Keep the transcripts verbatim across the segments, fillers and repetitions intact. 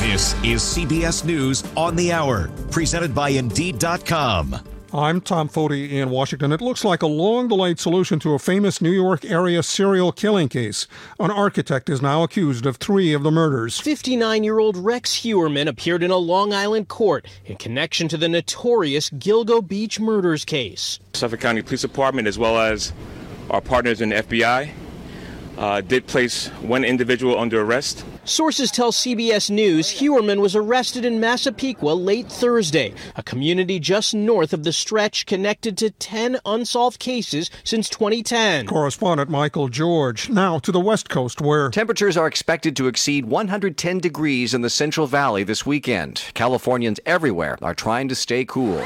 This is C B S News on the Hour, presented by Indeed dot com. I'm Tom Foti in Washington. It looks like a long-delayed solution to a famous New York area serial killing case. An architect is now accused of three of the murders. fifty-nine-year-old Rex Heuermann appeared in a Long Island court in connection to the notorious Gilgo Beach murders case. Suffolk County Police Department, as well as our partners in the F B I, uh, did place one individual under arrest. Sources tell C B S News Heuermann was arrested in Massapequa late Thursday, a community just north of the Stretch connected to ten unsolved cases since twenty ten. Correspondent Michael George. Now to the West Coast, where temperatures are expected to exceed one hundred ten degrees in the Central Valley this weekend. Californians everywhere are trying to stay cool.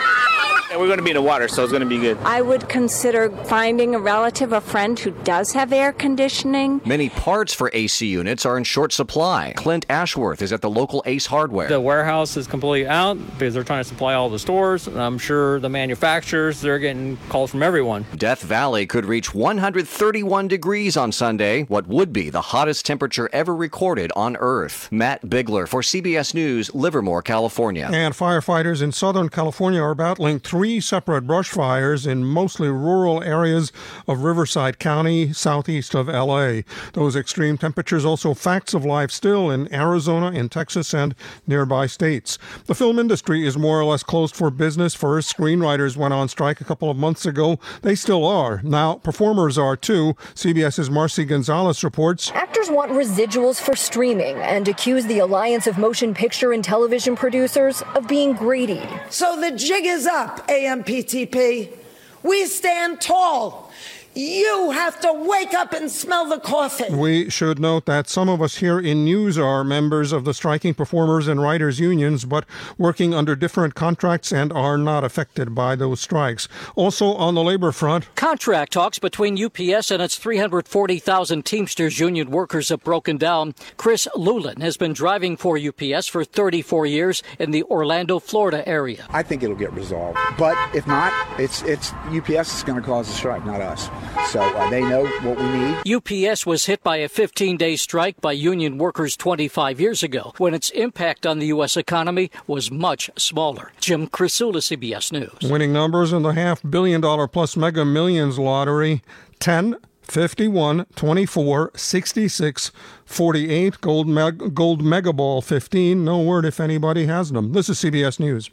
And we're going to be in the water, so it's going to be good. I would consider finding a relative, a friend who does have air conditioning. Many parts for A C units are in short supply. Clint Ashworth is at the local Ace Hardware. The warehouse is completely out because they're trying to supply all the stores. And I'm sure the manufacturers, they're getting calls from everyone. Death Valley could reach one hundred thirty-one degrees on Sunday, what would be the hottest temperature ever recorded on Earth. Matt Bigler for C B S News, Livermore, California. And firefighters in Southern California are battling three separate brush fires in mostly rural areas of Riverside County, southeast of L A. Those extreme temperatures also facts of life still in Arizona, in Texas, and nearby states. The film industry is more or less closed for business. First, screenwriters went on strike a couple of months ago. They still are. Now, performers are too. CBS's Marcy Gonzalez reports. Actors want residuals for streaming and accuse the Alliance of Motion Picture and Television Producers of being greedy. So the jig is up, A M P T P. We stand tall. You have to wake up and smell the coffee. We should note that some of us here in news are members of the striking performers and writers unions, but working under different contracts and are not affected by those strikes. Also on the labor front, contract talks between U P S and its three hundred forty thousand Teamsters union workers have broken down. Chris Lulin has been driving for U P S for thirty-four years in the Orlando, Florida area. I think it'll get resolved, but if not, it's it's U P S is going to cause the strike, not us. So uh, they know what we need. U P S was hit by a fifteen-day strike by union workers twenty-five years ago, when its impact on the U S economy was much smaller. Jim Crisula, C B S News. Winning numbers in the half-billion dollar plus Mega Millions lottery: ten, fifty-one, twenty-four, sixty-six, forty-eight, Gold, Meg- Gold Mega Ball fifteen. No word if anybody has them. This is C B S News.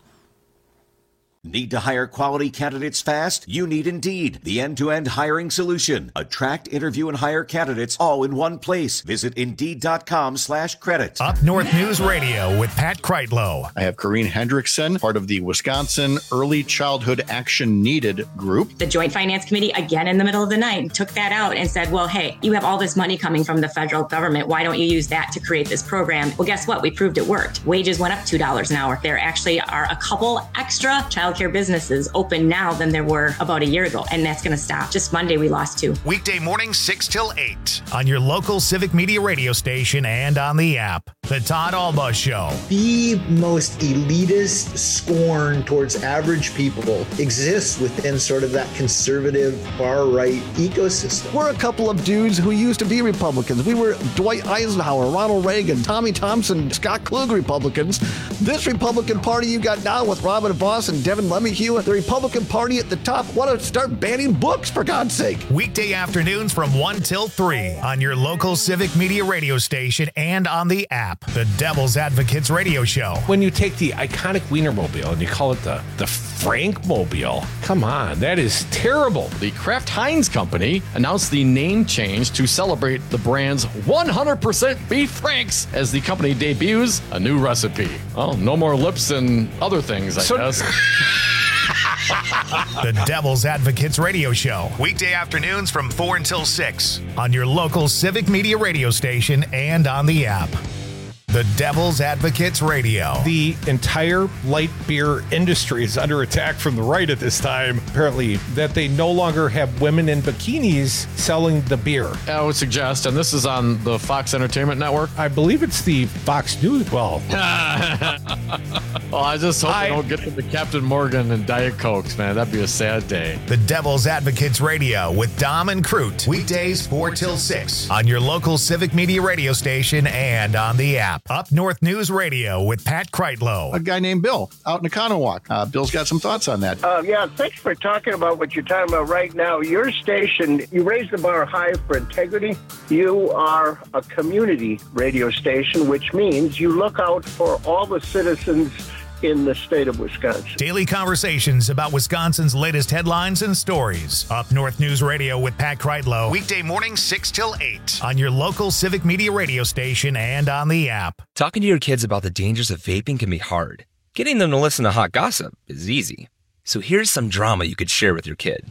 Need to hire quality candidates fast? You need Indeed, the end-to-end hiring solution. Attract, interview, and hire candidates all in one place. Visit Indeed.com slash credit. Up North News Radio with Pat Kreitlow. I have Corrine Hendrickson, part of the Wisconsin Early Childhood Action Needed group. The Joint Finance Committee, again in the middle of the night, took that out and said, well, hey, you have all this money coming from the federal government. Why don't you use that to create this program? Well, guess what? We proved it worked. Wages went up two dollars an hour. There actually are a couple extra child care businesses open now than there were about a year ago, and that's going to stop. Just Monday, we lost two. Weekday mornings, six till eight on your local Civic Media radio station and on the app. The Todd Alba Show. The most elitist scorn towards average people exists within sort of that conservative far-right ecosystem. We're a couple of dudes who used to be Republicans. We were Dwight Eisenhower, Ronald Reagan, Tommy Thompson, Scott Klug Republicans. This Republican Party you got now with Robin Voss and Devin Lemmy-Hugh, the Republican Party at the top, want to start banning books, for God's sake. Weekday afternoons from one till three on your local Civic Media radio station and on the app. The Devil's Advocates Radio Show. When you take the iconic Wienermobile and you call it the, the Frankmobile, come on, that is terrible. The Kraft Heinz Company announced the name change to celebrate the brand's one hundred percent beef Franks as the company debuts a new recipe. Oh, no more lips and other things, I so- guess. The Devil's Advocates Radio Show. Weekday afternoons from four until six on your local Civic Media radio station and on the app. The Devil's Advocates Radio. The entire light beer industry is under attack from the right at this time, apparently, that they no longer have women in bikinis selling the beer. I would suggest, and this is on the Fox Entertainment Network. I believe it's the Fox News. Well, well I just hope I, they don't get to the Captain Morgan and Diet Cokes, man. That'd be a sad day. The Devil's Advocates Radio with Dom and Crute. Weekdays four till six on your local Civic Media radio station and on the app. app. Up North News Radio with Pat Kreitlow. A guy named Bill out in Economowoc. Uh, Bill's got some thoughts on that. Uh, yeah, thanks for talking about what you're talking about right now. Your station, you raise the bar high for integrity. You are a community radio station, which means you look out for all the citizens in the state of Wisconsin. Daily conversations about Wisconsin's latest headlines and stories. Up North News Radio with Pat Kreitlow. Weekday mornings six till eight on your local Civic Media radio station and on the app. Talking to your kids about the dangers of vaping can be hard. Getting them to listen to hot gossip is easy. So here's some drama you could share with your kid.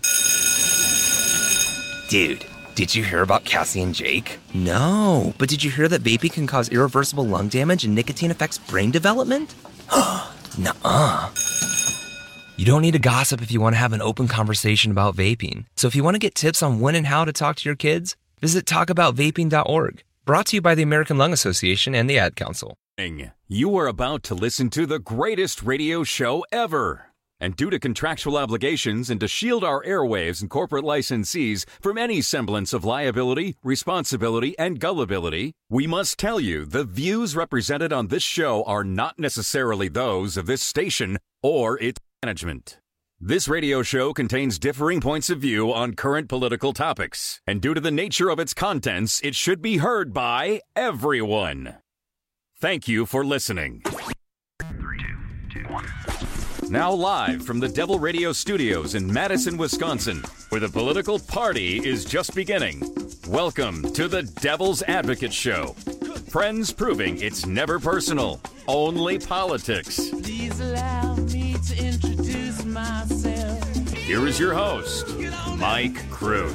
Dude, did you hear about Cassie and Jake? No, but did you hear that vaping can cause irreversible lung damage and nicotine affects brain development? Nuh-uh. You don't need to gossip if you want to have an open conversation about vaping. So if you want to get tips on when and how to talk to your kids, visit talk about vaping dot org. Brought to you by the American Lung Association and the Ad Council. You are about to listen to the greatest radio show ever. And due to contractual obligations and to shield our airwaves and corporate licensees from any semblance of liability, responsibility, and gullibility, we must tell you the views represented on this show are not necessarily those of this station or its management. This radio show contains differing points of view on current political topics, and due to the nature of its contents, it should be heard by everyone. Thank you for listening. Three, two, two, one. Now live from the Devil Radio Studios in Madison, Wisconsin, where the political party is just beginning. Welcome to the Devil's Advocate Show. Friends proving it's never personal, only politics. Please allow me to introduce myself. Here is your host, Mike Crute.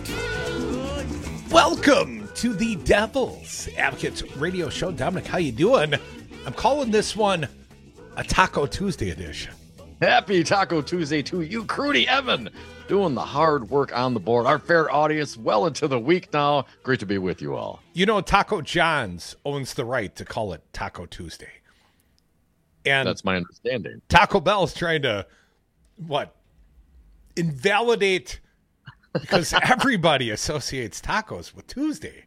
Welcome to the Devil's Advocates Radio Show. Dominic, how you doing? I'm calling this one a Taco Tuesday edition. Happy Taco Tuesday to you, Crudy Evan, doing the hard work on the board. Our fair audience well into the week now. Great to be with you all. You know, Taco John's owns the right to call it Taco Tuesday. And that's my understanding. Taco Bell's trying to, what, invalidate, because everybody associates tacos with Tuesday.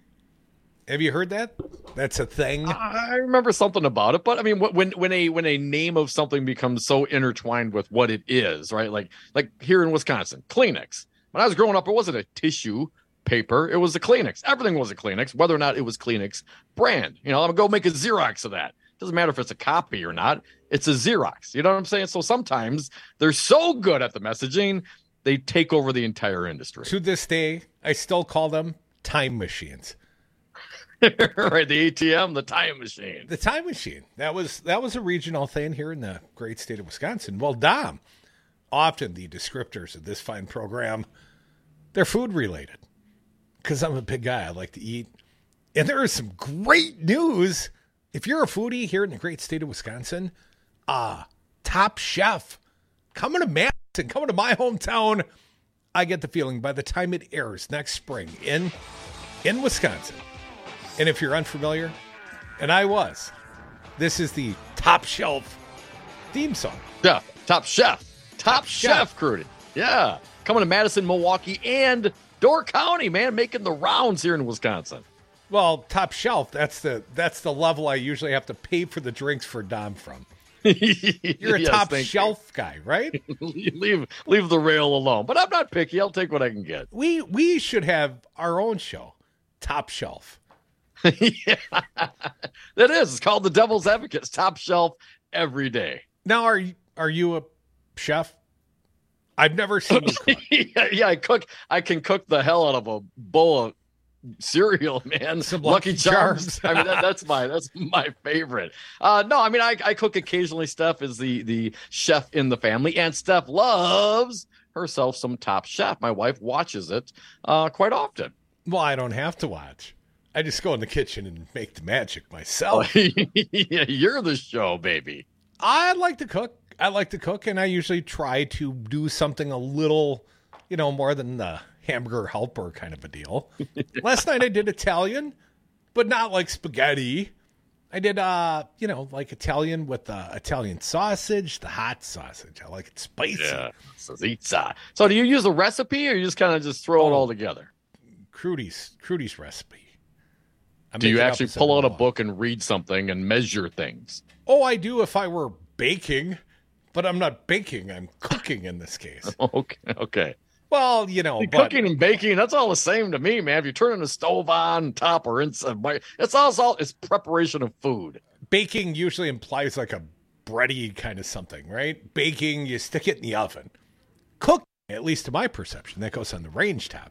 Have you heard that? That's a thing. I remember something about it, but I mean, when when a when a name of something becomes so intertwined with what it is, right? Like like here in Wisconsin, Kleenex. When I was growing up, it wasn't a tissue paper; it was a Kleenex. Everything was a Kleenex, whether or not it was Kleenex brand. You know, I'm gonna go make a Xerox of that. Doesn't matter if it's a copy or not; it's a Xerox. You know what I'm saying? So sometimes they're so good at the messaging, they take over the entire industry. To this day, I still call them time machines. Right, the A T M, the time machine. The time machine. That was that was a regional thing here in the great state of Wisconsin. Well, Dom, often the descriptors of this fine program, they're food related. Because I'm a big guy, I like to eat. And there is some great news. If you're a foodie here in the great state of Wisconsin, uh, Top Chef, coming to Madison, coming to my hometown. I get the feeling by the time it airs next spring in in Wisconsin. And if you're unfamiliar, and I was, this is the Top Shelf theme song. Yeah, Top Chef. Top, Top Chef, Chef Crudy. Yeah. Coming to Madison, Milwaukee, and Door County, man, making the rounds here in Wisconsin. Well, Top Shelf, that's the that's the level I usually have to pay for the drinks for Dom from. You're a yes, Top Shelf you. guy, right? leave leave the rail alone. But I'm not picky. I'll take what I can get. We we should have our own show, Top Shelf. Yeah, that is. It's called the Devil's Advocates, Top Shelf every day. Now, are you, are you a chef? I've never seen you cook. yeah, yeah, I cook. I can cook the hell out of a bowl of cereal, man. Some Lucky, Lucky Charms. Charms. I mean, that, that's my that's my favorite. Uh, no, I mean, I, I cook occasionally. Steph is the the chef in the family, and Steph loves herself some Top Chef. My wife watches it uh, quite often. Well, I don't have to watch. I just go in the kitchen and make the magic myself. Yeah, you're the show, baby. I like to cook. I like to cook, and I usually try to do something a little, you know, more than the hamburger helper kind of a deal. Last night I did Italian, but not like spaghetti. I did, uh, you know, like Italian with uh, Italian sausage, the hot sausage. I like it spicy. Yeah, salsiccia. So do you use a recipe, or you just kind of just throw oh, it all together? Crudy's, Crudy's recipe. I do you make it up actually as I pull out go a along. book and read something and measure things? Oh, I do if I were baking, but I'm not baking. I'm cooking in this case. Okay. Okay. Well, you know, See, but cooking and baking, that's all the same to me, man. If you're turning the stove on, top or inside, it's all, it's all it's preparation of food. baking usually implies like a bready kind of something, right? Baking, you stick it in the oven. Cooking, at least to my perception, that goes on the range top.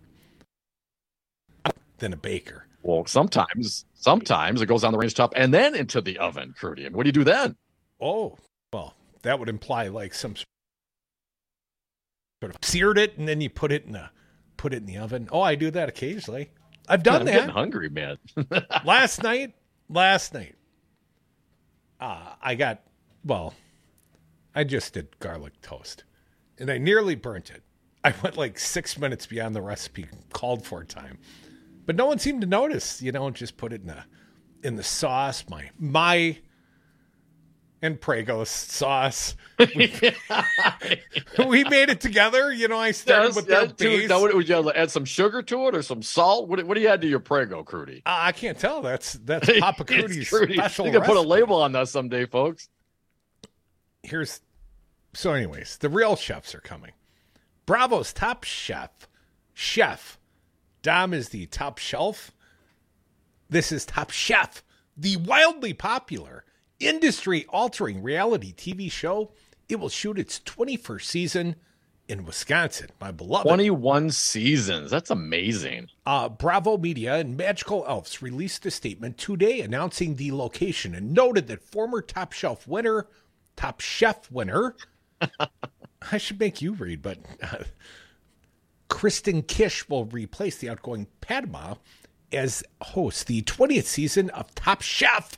Than a baker. Well, sometimes, sometimes it goes on the range top and then into the oven, Crudy. And what do you do then? Oh, well, that would imply like some sort of seared it and then you put it in the put it in the oven. Oh, I do that occasionally. I've done I'm that. getting hungry, man. last night, last night, uh, I got, well, I just did garlic toast and I nearly burnt it. I went like six minutes beyond the recipe called for time. But no one seemed to notice, you know, just put it in the in the sauce, my my and Prego sauce. We, we made it together, you know. I started Yes, with yeah, their dude, base. now, what, would you add some sugar to it or some salt? What, what do you add to your Prego, Crudy? Uh, I can't tell. That's that's Papa Crudy's Crudy. special. You can put a recipe. label on that someday, folks. Here's so, anyways, the real chefs are coming. Bravo's top chef, chef. Dom is the top shelf. This is Top Chef, the wildly popular, industry-altering reality T V show. It will shoot its twenty-first season in Wisconsin, my beloved. twenty-one seasons. That's amazing. Uh, Bravo Media and Magical Elves released a statement today announcing the location and noted that former Top Shelf winner, Top Chef winner, I should make you read, but... Uh, Kristen Kish will replace the outgoing Padma as host. The twentieth season of Top Chef,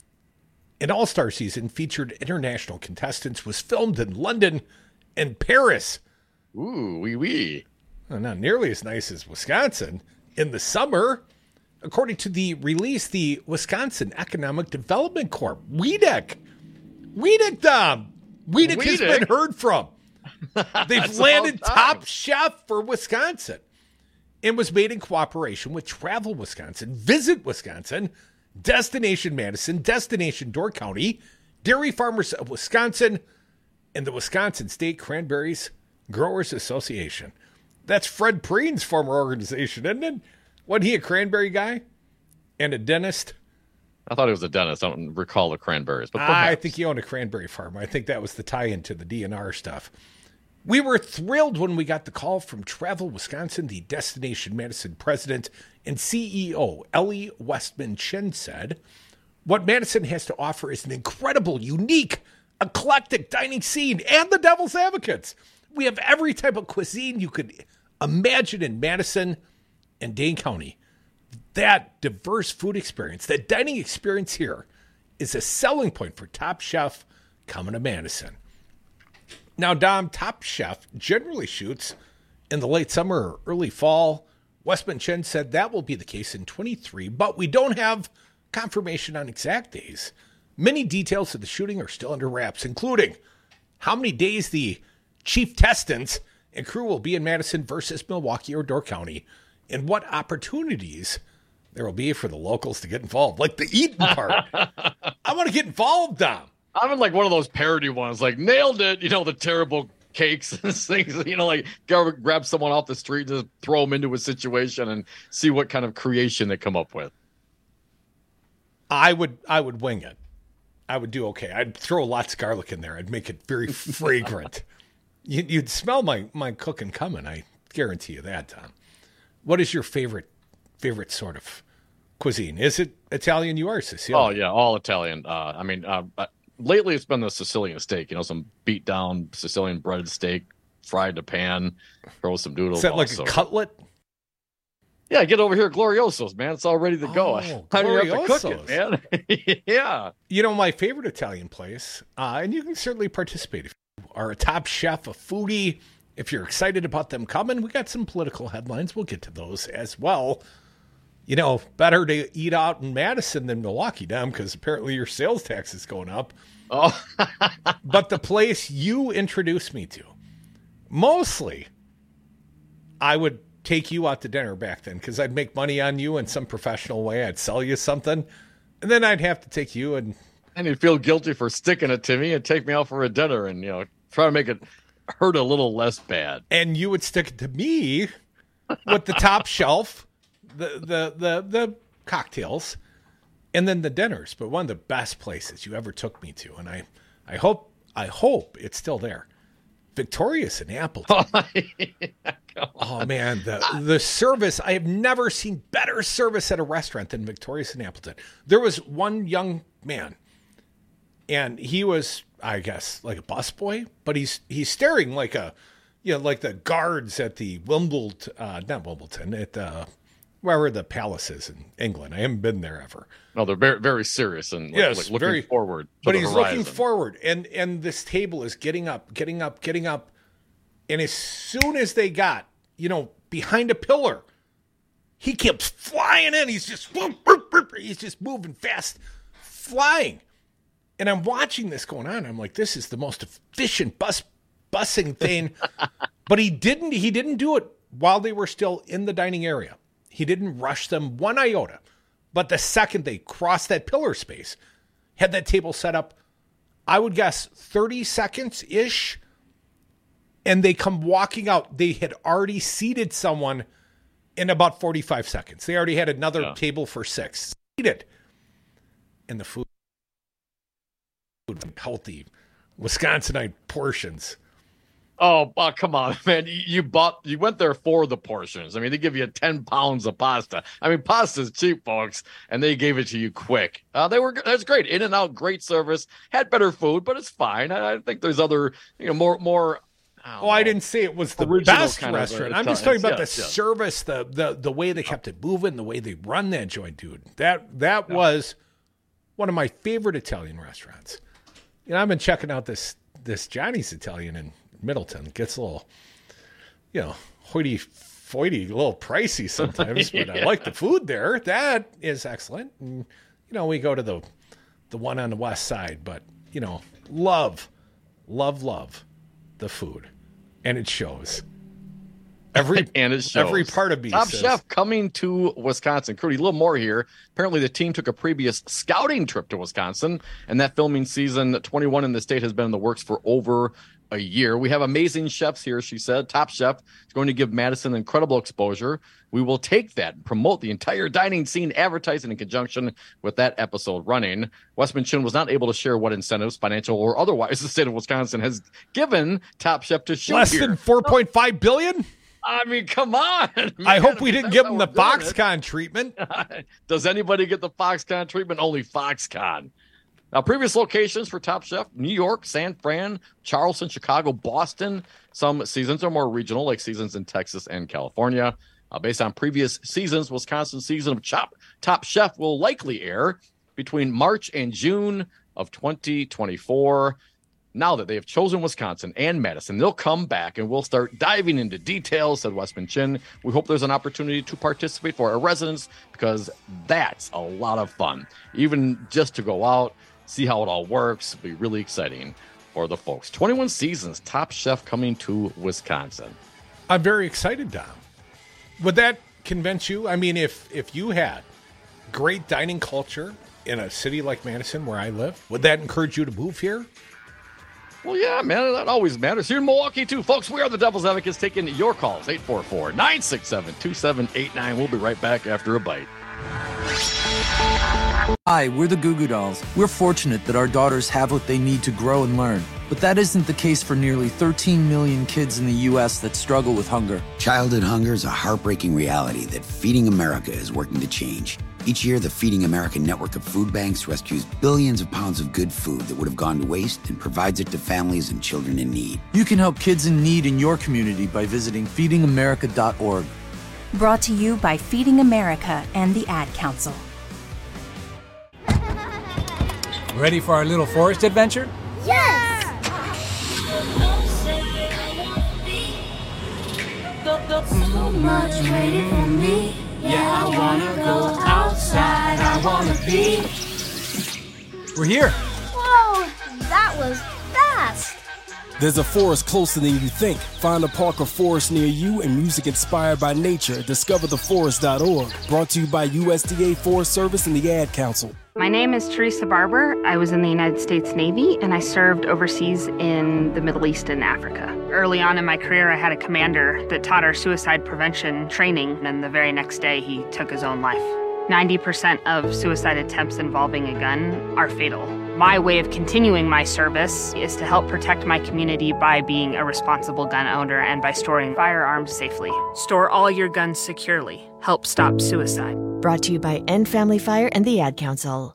an all-star season, featured international contestants, was filmed in London and Paris. Ooh, wee wee. Well, not nearly as nice as Wisconsin. In the summer, according to the release, the Wisconsin Economic Development Corp, W E D C, W E D C, Dom, W E D C has been heard from. They've landed Top Chef for Wisconsin and was made in cooperation with Travel Wisconsin, Visit Wisconsin, Destination Madison, Destination Door County, Dairy Farmers of Wisconsin, and the Wisconsin State Cranberries Growers Association. That's Fred Preen's former organization, isn't it? Wasn't he a cranberry guy and a dentist? I thought he was a dentist. I don't recall the cranberries. But I think he owned a cranberry farm. I think that was the tie-in to the D N R stuff. We were thrilled when we got the call from Travel Wisconsin. The Destination Madison president and C E O, Ellie Westman Chen, said, "What Madison has to offer is an incredible, unique, eclectic dining scene and the devil's advocates. We have every type of cuisine you could imagine in Madison and Dane County. That diverse food experience, that dining experience here, is a selling point for Top Chef coming to Madison." Now, Dom, Top Chef generally shoots in the late summer or early fall. Westman Chen said that will be the case in twenty-three, but we don't have confirmation on exact days. Many details of the shooting are still under wraps, including how many days the chief testants and crew will be in Madison versus Milwaukee or Door County, and what opportunities there will be for the locals to get involved, like the eating part. I want to get involved, Dom. I'm in like one of those parody ones, like nailed it, you know, the terrible cakes and things, you know, like go grab someone off the street, just throw them into a situation and see what kind of creation they come up with. I would, I would wing it. I would do okay. I'd throw lots of garlic in there. I'd make it very fragrant. you, you'd smell my, my cooking coming. I guarantee you that, Tom. What is your favorite, favorite sort of cuisine? Is it Italian? You are Sicilian. Oh yeah. All Italian. Uh, I mean, uh, lately it's been the Sicilian steak, you know, some beat down Sicilian breaded steak, fried to pan, throw some noodles. Is that like also. a cutlet? Yeah, get over here at Glorioso's, man. It's all ready to go. Oh, I don't have to cook it, man. Yeah. You know, my favorite Italian place, uh, and you can certainly participate if you are a Top Chef, a foodie. If you're excited about them coming, we got some political headlines. We'll get to those as well. You know, better to eat out in Madison than Milwaukee, Dom, because apparently your sales tax is going up. Oh, but the place you introduced me to, mostly, I would take you out to dinner back then because I'd make money on you in some professional way. I'd sell you something, and then I'd have to take you and and you'd feel guilty for sticking it to me and take me out for a dinner and, you know, try to make it hurt a little less bad. And you would stick it to me with the top shelf, the the the the cocktails, and then the dinners. But one of the best places you ever took me to, and I I hope I hope it's still there. Victorious in Appleton. Oh, yeah, oh man, the the service, I have never seen better service at a restaurant than Victorious in Appleton. There was one young man, and he was, I guess, like a busboy, but he's he's staring like a, you know, like the guards at the Wimbledon, uh, not Wimbledon, at uh, wherever the palace is in England. I haven't been there ever. No, they're very very serious and yes, like, looking very, forward. To but the he's horizon. looking forward, and and this table is getting up, getting up, getting up, and as soon as they got, you know, behind a pillar, he kept flying in. He's just he's just moving fast, flying, and I'm watching this going on. I'm like, this is the most efficient bus busing thing, but he didn't. He didn't do it while they were still in the dining area. He didn't rush them one iota. But the second they crossed that pillar space, had that table set up, I would guess thirty seconds-ish, and they come walking out. They had already seated someone in about forty-five seconds. They already had another yeah. table for six seated. And the food, healthy, Wisconsinite portions. Oh, oh, come on, man. You, you bought, you went there for the portions. I mean, they give you ten pounds of pasta. I mean, pasta's cheap, folks, and they gave it to you quick. Uh, they were, that's great. In and out, great service. Had better food, but it's fine. I, I think there's other, you know, more, more. I oh, know, I didn't say it was the best restaurant. I'm just talking about yes, the yes. service, the, the, the way they kept it moving, the way they run that joint, dude. That, that yeah. was one of my favorite Italian restaurants. You know, I've been checking out this, this Johnny's Italian in Middleton. It gets a little, you know, hoity-foity, a little pricey sometimes, but yeah. I like the food there. That is excellent. And, you know, we go to the the one on the west side, but, you know, love, love, love the food. And it shows. Every and it shows. Every part of me Top says, Chef coming to Wisconsin. Crudy, a little more here. Apparently, the team took a previous scouting trip to Wisconsin, and that filming season twenty-one in the state has been in the works for over a year. We have amazing chefs here, she said. Top Chef is going to give Madison incredible exposure. We will take that and promote the entire dining scene, advertising in conjunction with that episode running. Westman Chin was not able to share what incentives, financial or otherwise, the state of Wisconsin has given Top Chef to shoot Less here. than four point five billion dollars? I mean, come on. Man. I hope we didn't give them the Foxconn treatment. Does anybody get the Foxconn treatment? Only Foxconn. Now, previous locations for Top Chef, New York, San Fran, Charleston, Chicago, Boston. Some seasons are more regional, like seasons in Texas and California. Uh, based on previous seasons, Wisconsin's season of Chop, Top Chef will likely air between March and June of twenty twenty-four. Now that they have chosen Wisconsin and Madison, they'll come back and we'll start diving into details, said Westman Chin. We hope there's an opportunity to participate for our residents because that's a lot of fun. Even just to go out, see how it all works, will be really exciting for the folks. twenty-one seasons, Top Chef coming to Wisconsin. I'm very excited, Dom. Would that convince you? I mean, if if you had great dining culture in a city like Madison where I live, would that encourage you to move here? Well, yeah, man, that always matters. Here in Milwaukee, too. Folks, we are the Devil's Advocates taking your calls. eight four four, nine six seven, two seven eight nine. We'll be right back after a bite. Hi, we're the Goo Goo Dolls. We're fortunate that our daughters have what they need to grow and learn. But that isn't the case for nearly thirteen million kids in the U S that struggle with hunger. Childhood hunger is a heartbreaking reality that Feeding America is working to change. Each year, the Feeding America network of food banks rescues billions of pounds of good food that would have gone to waste and provides it to families and children in need. You can help kids in need in your community by visiting feeding america dot org. Brought to you by Feeding America and the Ad Council. Ready for our little forest adventure? Yes! So much waiting for me. Yeah, I wanna go outside. I wanna be. We're here. Whoa, that was fast. There's a forest closer than you think. Find a park or forest near you and music inspired by nature at discover the forest dot org. Brought to you by U S D A Forest Service and the Ad Council. My name is Teresa Barber. I was in the United States Navy, and I served overseas in the Middle East and Africa. Early on in my career, I had a commander that taught our suicide prevention training, and the very next day, he took his own life. ninety percent of suicide attempts involving a gun are fatal. My way of continuing my service is to help protect my community by being a responsible gun owner and by storing firearms safely. Store all your guns securely. Help stop suicide. Brought to you by End Family Fire and the Ad Council.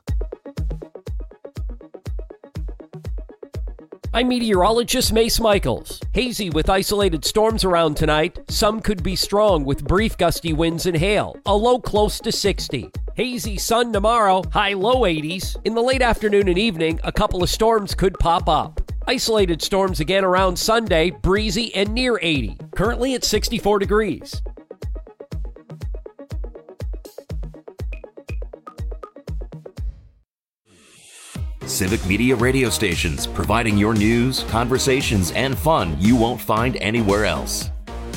I'm meteorologist Mace Michaels. Hazy with isolated storms around tonight. Some could be strong with brief gusty winds and hail. A low close to sixty. Hazy sun tomorrow, high low eighties. In the late afternoon and evening, a couple of storms could pop up. Isolated storms again around Sunday, breezy and near eighty. Currently at sixty-four degrees. Civic Media radio stations, providing your news, conversations, and fun you won't find anywhere else.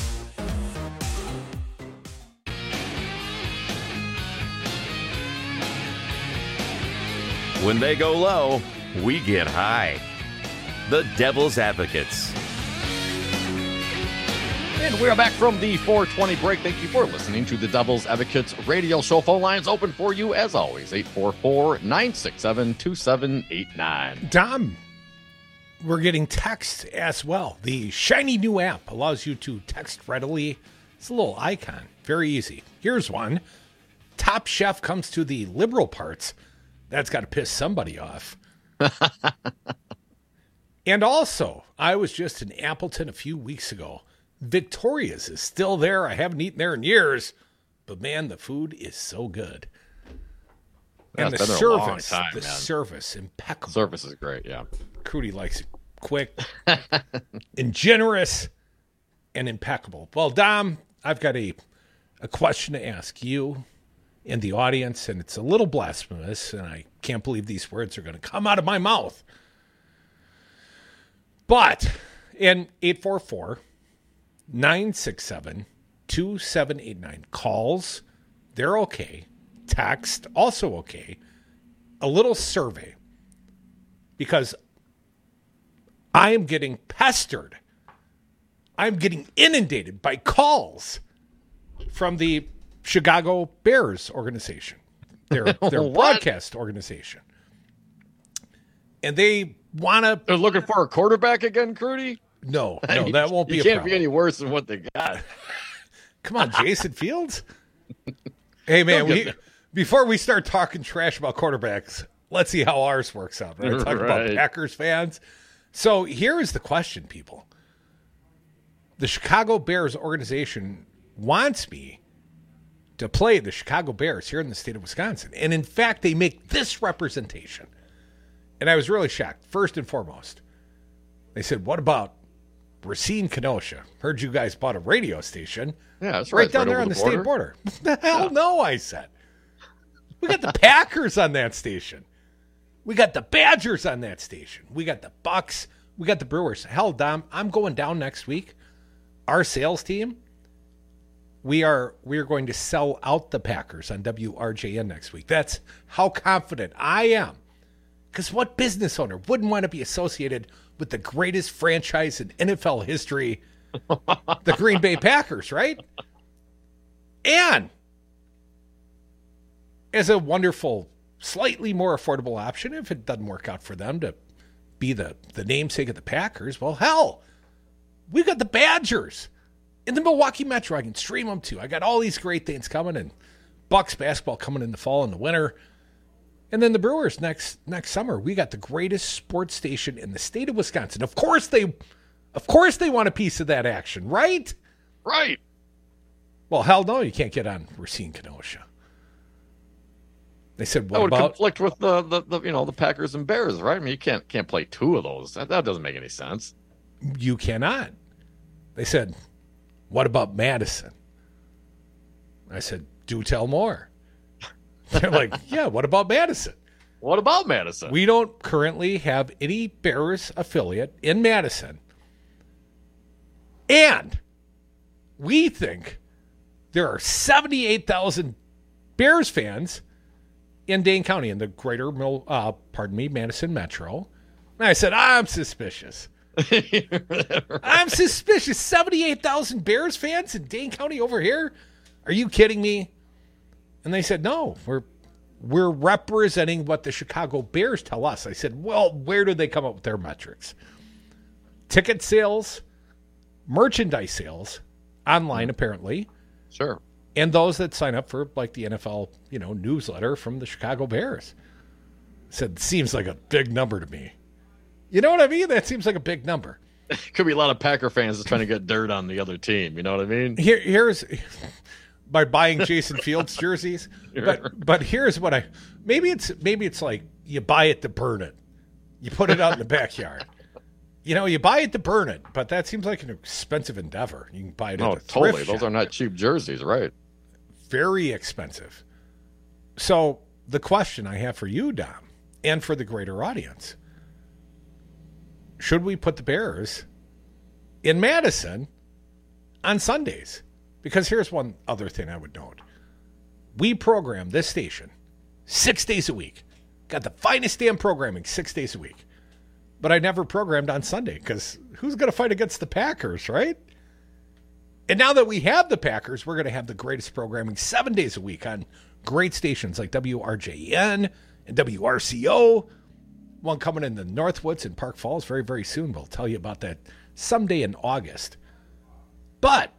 When they go low, we get high. The Devil's Advocates. And we're back from the four twenty break. Thank you for listening to the Devil's Advocates radio show. Phone lines open for you as always. eight four four, nine six seven, two seven eight nine. Tom, we're getting text as well. The shiny new app allows you to text readily. It's a little icon. Very easy. Here's one. Top Chef comes to the liberal parts. That's got to piss somebody off. And also, I was just in Appleton a few weeks ago. Victoria's is still there. I haven't eaten there in years. But, man, the food is so good. Yeah, and the service, time, the man. service, impeccable. Service is great, yeah. Crudy likes it quick and generous and impeccable. Well, Dom, I've got a, a question to ask you and the audience, and it's a little blasphemous, and I can't believe these words are going to come out of my mouth. But in eight four four, nine six seven, two seven eight nine, calls, they're okay. Text, also okay. A little survey, because I am getting pestered. I'm getting inundated by calls from the Chicago Bears organization, their, their broadcast organization. And they want to... They're looking for a quarterback again, Crudy? No, no, that won't be you a can't problem. be any worse than what they got. Come on, Jason Fields. Hey, man, we, before we start talking trash about quarterbacks, let's see how ours works out, right? Talk right. about Packers fans. So here is the question, people. The Chicago Bears organization wants me to play the Chicago Bears here in the state of Wisconsin. And in fact, they make this representation. And I was really shocked. First and foremost, they said, what about Racine, Kenosha? Heard you guys bought a radio station. Yeah, that's right. right. down right there on the, the state border. The hell no, I said. We got the Packers on that station. We got the Badgers on that station. We got the Bucks. We got the Brewers. Hell, Dom, I'm going down next week. Our sales team, we are we are going to sell out the Packers on W R J N next week. That's how confident I am. Because what business owner wouldn't want to be associated with the greatest franchise in N F L history, the Green Bay Packers, right? And as a wonderful, slightly more affordable option, if it doesn't work out for them to be the, the namesake of the Packers, well, hell, we got the Badgers in the Milwaukee Metro. I can stream them too. I got all these great things coming, and Bucks basketball coming in the fall and the winter. And then the Brewers next next summer. We got the greatest sports station in the state of Wisconsin. Of course they of course they want a piece of that action, right? Right. Well, hell no, you can't get on Racine, Kenosha. They said, what that would about conflict with the, the, the you know the Packers and Bears, right? I mean, you can't can't play two of those. That, that doesn't make any sense. You cannot. They said, what about Madison? I said, do tell more. They're like, yeah, what about Madison? What about Madison? We don't currently have any Bears affiliate in Madison. And we think there are seventy-eight thousand Bears fans in Dane County, in the greater, uh, pardon me, Madison Metro. And I said, I'm suspicious. I'm suspicious. seventy-eight thousand Bears fans in Dane County over here? Are you kidding me? And they said, no, we're we're representing what the Chicago Bears tell us. I said, well, where do they come up with their metrics? Ticket sales, merchandise sales, online apparently. Sure. And those that sign up for like the N F L, you know, newsletter from the Chicago Bears. I said, seems like a big number to me. You know what I mean? That seems like a big number. Could be a lot of Packer fans just trying to get dirt on the other team. You know what I mean? Here, here's by buying Jason Fields jerseys. But but here's what I maybe it's maybe it's like you buy it to burn it. You put it out in the backyard. You know, you buy it to burn it, but that seems like an expensive endeavor. You can buy it oh, at a totally. thrift Those shop. are not cheap jerseys, right? Very expensive. So the question I have for you, Dom, and for the greater audience, should we put the Bears in Madison on Sundays? Because here's one other thing I would note. We program this station six days a week. Got the finest damn programming six days a week. But I never programmed on Sunday because who's going to fight against the Packers, right? And now that we have the Packers, we're going to have the greatest programming seven days a week on great stations like W R J N and W R C O. One coming in the Northwoods and Park Falls very, very soon. We'll tell you about that someday in August. But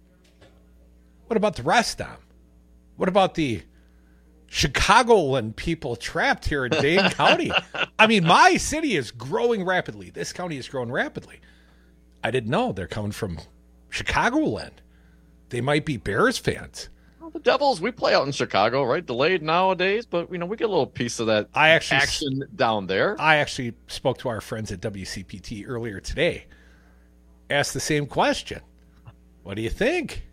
what about the rest, Dom? What about the Chicagoland people trapped here in Dane County? I mean, my city is growing rapidly. This county is growing rapidly. I didn't know they're coming from Chicagoland. They might be Bears fans. Well, the Devils, we play out in Chicago, right? Delayed nowadays, but you know we get a little piece of that I actually, action down there. I actually spoke to our friends at W C P T earlier today. Asked the same question. What do you think?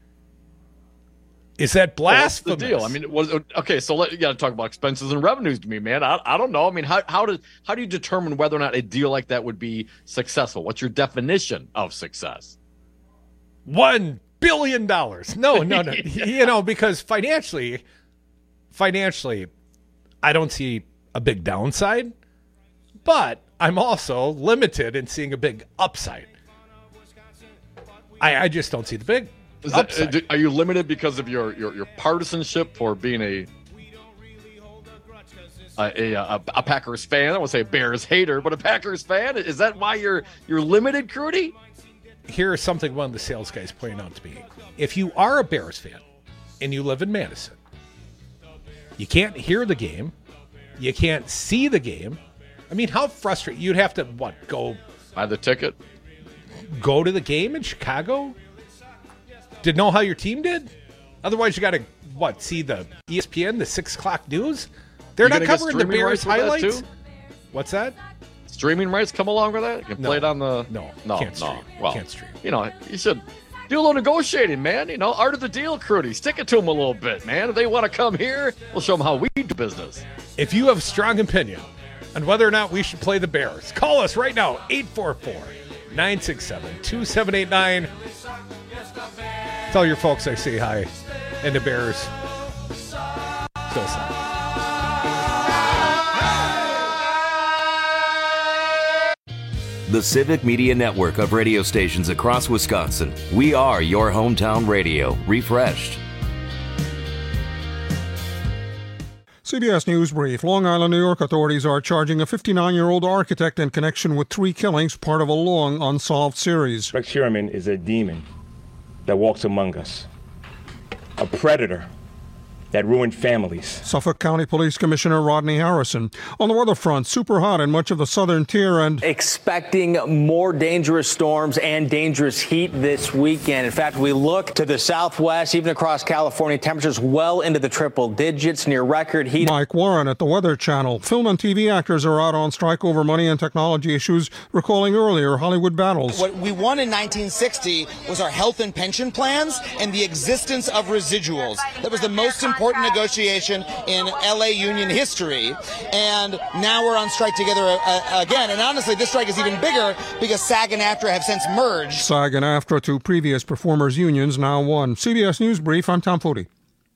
Is that blasphemous? Well, what's the deal? I mean, was, okay, so let, you got to talk about expenses and revenues to me, man. I, I don't know. I mean, how how do how do you determine whether or not a deal like that would be successful? What's your definition of success? One billion dollars. No, no, no. yeah. You know, because financially, financially, I don't see a big downside, but I'm also limited in seeing a big upside. I, I just don't see the big. Is that, are you limited because of your, your, your partisanship for being a a, a a Packers fan? I won't say a Bears hater, but a Packers fan. Is that why you're you're limited, Crudy? Here's something one of the sales guys pointed out to me. If you are a Bears fan and you live in Madison, you can't hear the game, you can't see the game. I mean, how frustrating. You'd have to, what, go... Buy the ticket? Go to the game in Chicago? To know how your team did? Otherwise, you got to, what, see the E S P N, the six o'clock news? They're you not covering the Bears highlights? That What's that? Streaming rights come along with that? You can no. play it on the... No, no, can't stream. no. Well, can't stream. You know, you should do a little negotiating, man. You know, art of the deal, Crudy. Stick it to them a little bit, man. If they want to come here, we'll show them how we do business. If you have a strong opinion on whether or not we should play the Bears, call us right now, eight four four, nine six seven, two seven eight nine. Tell your folks I say hi. And the Bears still suck. The Civic Media Network of radio stations across Wisconsin. We are your hometown radio, refreshed. C B S News Brief. Long Island, New York authorities are charging a fifty-nine-year-old architect in connection with three killings, part of a long unsolved series. Rex Sherman is a demon that walks among us, a predator that ruined families. Suffolk County Police Commissioner Rodney Harrison. On the weather front, super hot in much of the southern tier and expecting more dangerous storms and dangerous heat this weekend. In fact, we look to the southwest, even across California, temperatures well into the triple digits, near record heat. Mike Warren at the Weather Channel. Film and T V actors are out on strike over money and technology issues, recalling earlier Hollywood battles. What we won in nineteen sixty was our health and pension plans and the existence of residuals. That was the most important important negotiation in L A union history, and now we're on strike together uh, again. And honestly, this strike is even bigger because SAG and AFTRA have since merged. SAG and AFTRA, two previous performers' unions, now one. C B S News Brief, I'm Tom Foti.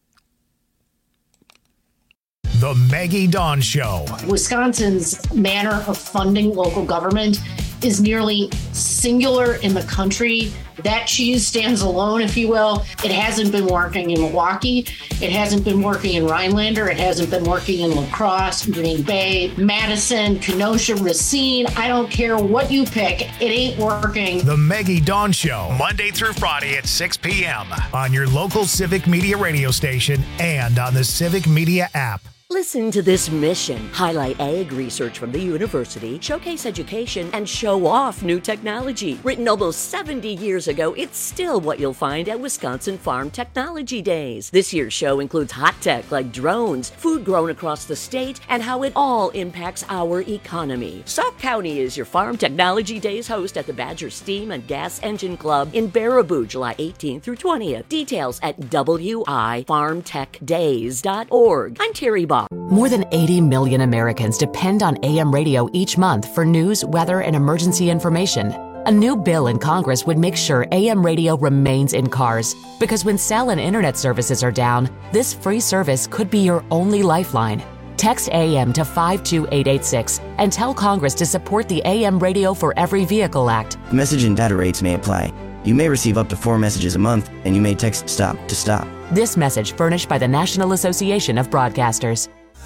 The Maggie Dawn Show. Wisconsin's manner of funding local government is nearly singular in the country. That cheese stands alone, if you will. It hasn't been working in Milwaukee. It hasn't been working in Rhinelander. It hasn't been working in La Crosse, Green Bay, Madison, Kenosha, Racine. I don't care what you pick. It ain't working. The Maggie Dawn Show, Monday through Friday at six p.m. on your local Civic Media radio station and on the Civic Media app. Listen to this mission. Highlight ag research from the university, showcase education, and show off new technology. Written almost seventy years ago, it's still what you'll find at Wisconsin Farm Technology Days. This year's show includes hot tech like drones, food grown across the state, and how it all impacts our economy. Sauk County is your Farm Technology Days host at the Badger Steam and Gas Engine Club in Baraboo, July eighteenth through twentieth. Details at w i farm tech days dot org. I'm Terry Bob. More than eighty million Americans depend on A M radio each month for news, weather, and emergency information. A new bill in Congress would make sure A M radio remains in cars, because when cell and internet services are down, this free service could be your only lifeline. Text A M to five two eight eight six and tell Congress to support the A M Radio for Every Vehicle Act. Message and data rates may apply. You may receive up to four messages a month, and you may text STOP to stop. This message furnished by the National Association of Broadcasters.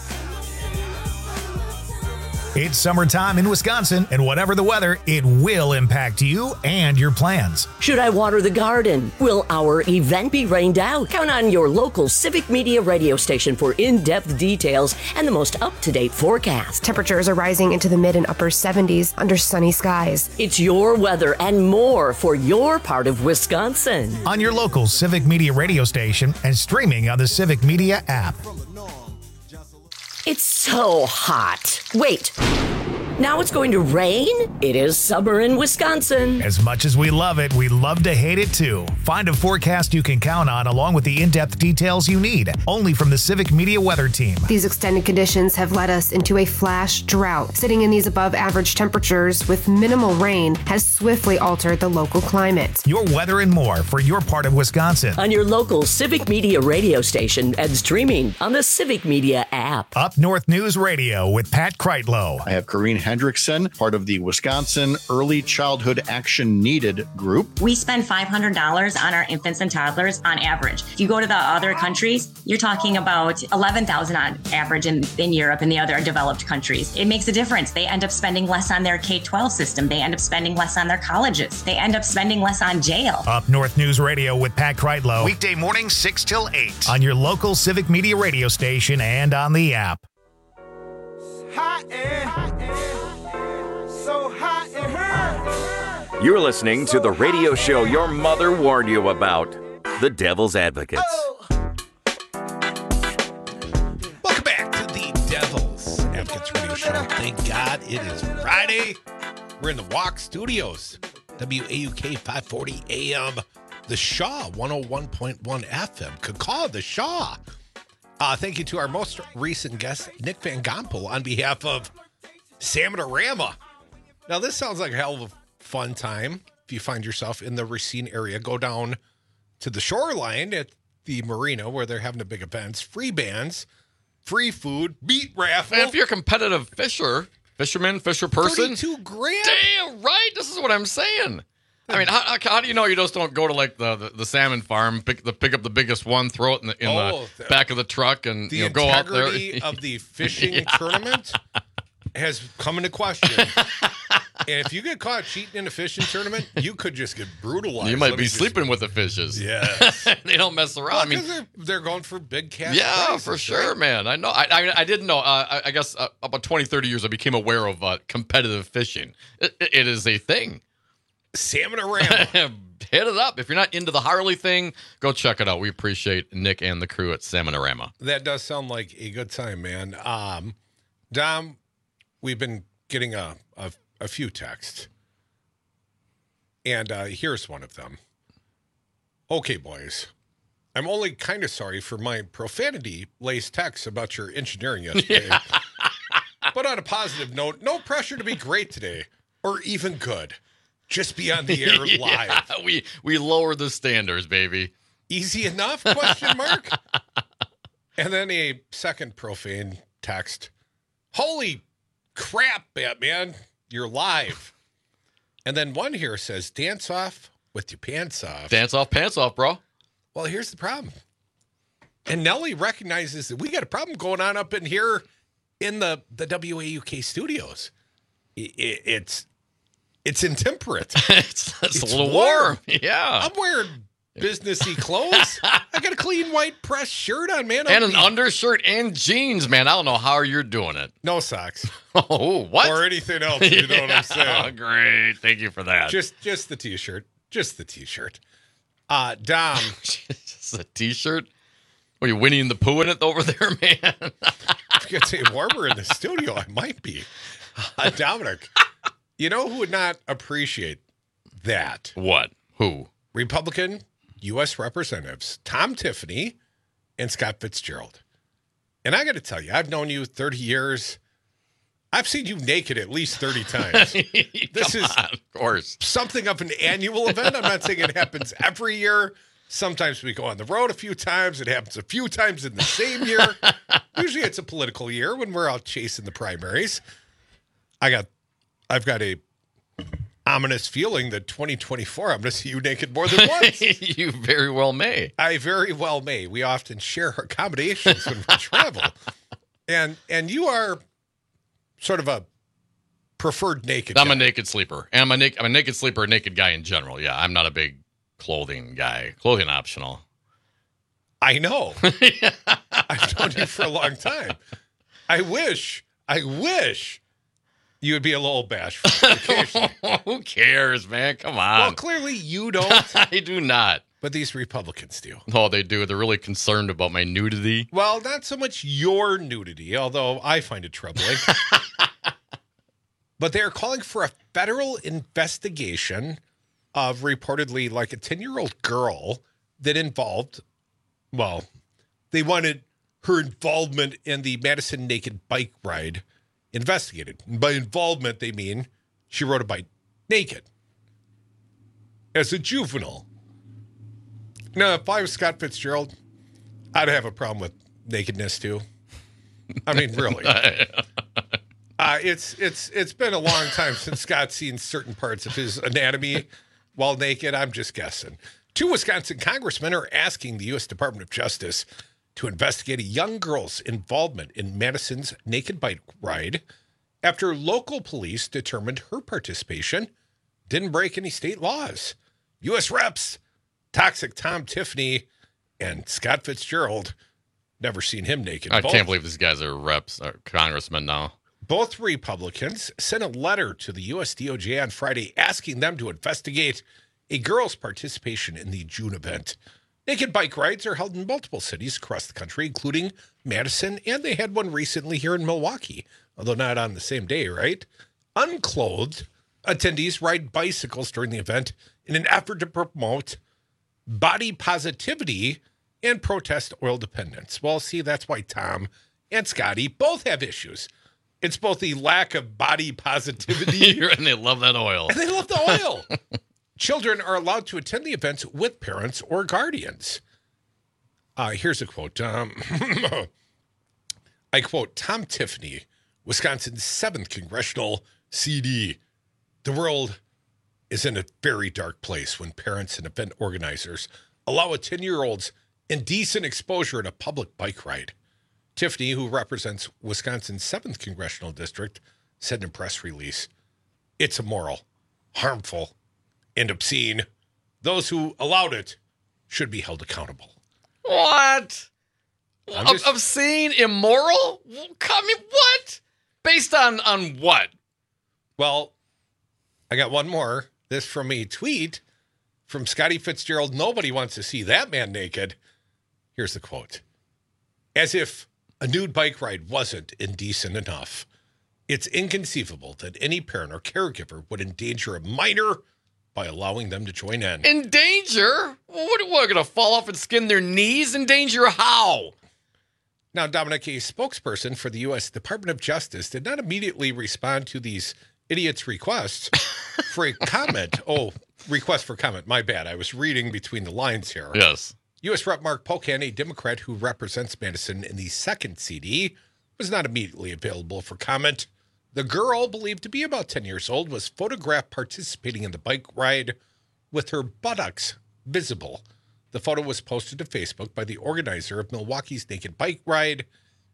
It's summertime in Wisconsin, and whatever the weather, it will impact you and your plans. Should I water the garden? Will our event be rained out? Count on your local Civic Media radio station for in-depth details and the most up-to-date forecast. Temperatures are rising into the mid and upper seventies under sunny skies. It's your weather and more for your part of Wisconsin. On your local Civic Media radio station and streaming on the Civic Media app. It's so hot. Wait. Now it's going to rain? It is summer in Wisconsin. As much as we love it, we love to hate it too. Find a forecast you can count on along with the in-depth details you need, only from the Civic Media Weather Team. These extended conditions have led us into a flash drought. Sitting in these above average temperatures with minimal rain has swiftly altered the local climate. Your weather and more for your part of Wisconsin. On your local Civic Media radio station and streaming on the Civic Media app. Up North News Radio with Pat Kreitlow. I have Corrine Hendrickson, part of the Wisconsin Early Childhood Action Needed group. We spend five hundred dollars on our infants and toddlers on average. If you go to the other countries, you're talking about eleven thousand dollars on average in, in Europe and the other developed countries. It makes a difference. They end up spending less on their K twelve system. They end up spending less on their colleges. They end up spending less on jail. Up North News Radio with Pat Kreitlow. Weekday mornings six till eight on your local Civic Media radio station and on the app. Hot air, hot air, so hot and hurt. You're listening to the radio show your mother warned you about, The Devil's Advocates. Oh. Welcome back to the Devil's Advocates radio show. Thank God it is Friday. We're in the Walk Studios, W A U K five forty A M, The Shaw, one oh one point one F M. Could call The Shaw. Uh, thank you to our most recent guest, Nick Van Gompel, on behalf of Salmonorama. Now, this sounds like a hell of a fun time. If you find yourself in the Racine area, go down to the shoreline at the marina where they're having the big events, free bands, free food, meat raffle. And if you're a competitive fisher, fisherman, fisher person. thirty-two grand. Damn right. This is what I'm saying. I mean, how, how do you know you just don't go to like the, the, the salmon farm, pick the pick up the biggest one, throw it in the in oh, the back of the truck, and the you know, go out there? The integrity of the fishing yeah. tournament has come into question. And if you get caught cheating in a fishing tournament, you could just get brutalized. You might Let be just... sleeping with the fishes. Yeah, they don't mess around. Well, I mean, they're, they're going for big cash. Yeah, prices, for sure, right? man. I know. I I, I didn't know. Uh, I, I guess uh, about twenty, thirty years, I became aware of uh, competitive fishing. It, it is a thing. Salmonorama. Hit it up. If you're not into the Harley thing, go check it out. We appreciate Nick and the crew at Salmonorama. That does sound like a good time, man. Um, Dom, we've been getting a, a, a few texts. And uh, here's one of them. Okay, boys. I'm only kind of sorry for my profanity-laced text about your engineering yesterday. Yeah. But on a positive note, no pressure to be great today or even good. Just be on the air live. Yeah, we we lower the standards, baby. Easy enough? Question mark. And then a second profane text. Holy crap, Batman! You're live. And then one here says, "Dance off with your pants off." Dance off, pants off, bro. Well, here's the problem. And Nelly recognizes that we got a problem going on up in here in the the W A U K studios. It, it, it's. It's intemperate. it's, it's, it's a little warm. warm. Yeah. I'm wearing businessy clothes. I got a clean white pressed shirt on, man. And an be... undershirt and jeans, man. I don't know how you're doing it. No socks. Oh, what? Or anything else, you yeah. know what I'm saying. Oh, great. Thank you for that. Just just the t-shirt. Just the t-shirt. Uh, Dom. Just a t-shirt? Are you Winnie the Pooh in it over there, man? If you could say warmer in the studio, I might be. Uh, Dominic. You know who would not appreciate that? What? Who? Republican U S Representatives Tom Tiffany and Scott Fitzgerald. And I got to tell you, I've known you thirty years. I've seen you naked at least thirty times. This is, on, of course, something of an annual event. I'm not saying it happens every year. Sometimes we go on the road a few times. It happens a few times in the same year. Usually it's a political year when we're out chasing the primaries. I got I've got a ominous feeling that twenty twenty-four, I'm going to see you naked more than once. You very well may. I very well may. We often share accommodations when we travel. And and you are sort of a preferred naked I'm guy. a naked sleeper. And I'm a, na- I'm a naked sleeper, a naked guy in general. Yeah, I'm not a big clothing guy. Clothing optional. I know. I've known you for a long time. I wish, I wish... you would be a little bashful occasionally. Who cares, man? Come on. Well, clearly you don't. I do not. But these Republicans do. Oh, they do. They're really concerned about my nudity. Well, not so much your nudity, although I find it troubling. But they're calling for a federal investigation of reportedly like a ten-year-old girl that involved, well, they wanted her involvement in the Madison Naked Bike Ride investigated. And by involvement, they mean she rode a bike naked as a juvenile. Now, if I was Scott Fitzgerald, I'd have a problem with nakedness too. I mean, really. Uh, it's it's it's been a long time since Scott's seen certain parts of his anatomy while naked. I'm just guessing. Two Wisconsin congressmen are asking the U S Department of Justice to investigate a young girl's involvement in Madison's naked bike ride after local police determined her participation didn't break any state laws. U S Reps Toxic Tom Tiffany and Scott Fitzgerald, never seen him naked. I Both, can't believe these guys are reps, or congressmen now. Both Republicans sent a letter to the U S D O J on Friday asking them to investigate a girl's participation in the June event. Naked bike rides are held in multiple cities across the country, including Madison, and they had one recently here in Milwaukee, although not on the same day, right? Unclothed attendees ride bicycles during the event in an effort to promote body positivity and protest oil dependence. Well, see, that's why Tom and Scotty both have issues. It's both the lack of body positivity. And they love that oil. And they love the oil. Children are allowed to attend the events with parents or guardians. Uh, here's a quote. Um, I quote, Tom Tiffany, Wisconsin's seventh Congressional C D. The world is in a very dark place when parents and event organizers allow a ten-year-old's indecent exposure at a public bike ride. Tiffany, who represents Wisconsin's seventh Congressional District, said in a press release, it's immoral, harmful, and obscene. Those who allowed it should be held accountable. What? Just, obscene, immoral? Come what? Based on, on what? Well, I got one more. This from a tweet from Scotty Fitzgerald. Nobody wants to see that man naked. Here's the quote. As if a nude bike ride wasn't indecent enough, it's inconceivable that any parent or caregiver would endanger a minor by allowing them to join in. In danger? What, what, going to fall off and skin their knees? In danger how? Now, Dominic, a spokesperson for the U S Department of Justice did not immediately respond to these idiots' requests for a comment. Oh, request for comment. My bad. I was reading between the lines here. Yes. U S Rep Mark Pocan, a Democrat who represents Madison in the second C D, was not immediately available for comment. The girl, believed to be about ten years old, was photographed participating in the bike ride with her buttocks visible. The photo was posted to Facebook by the organizer of Milwaukee's Naked Bike Ride,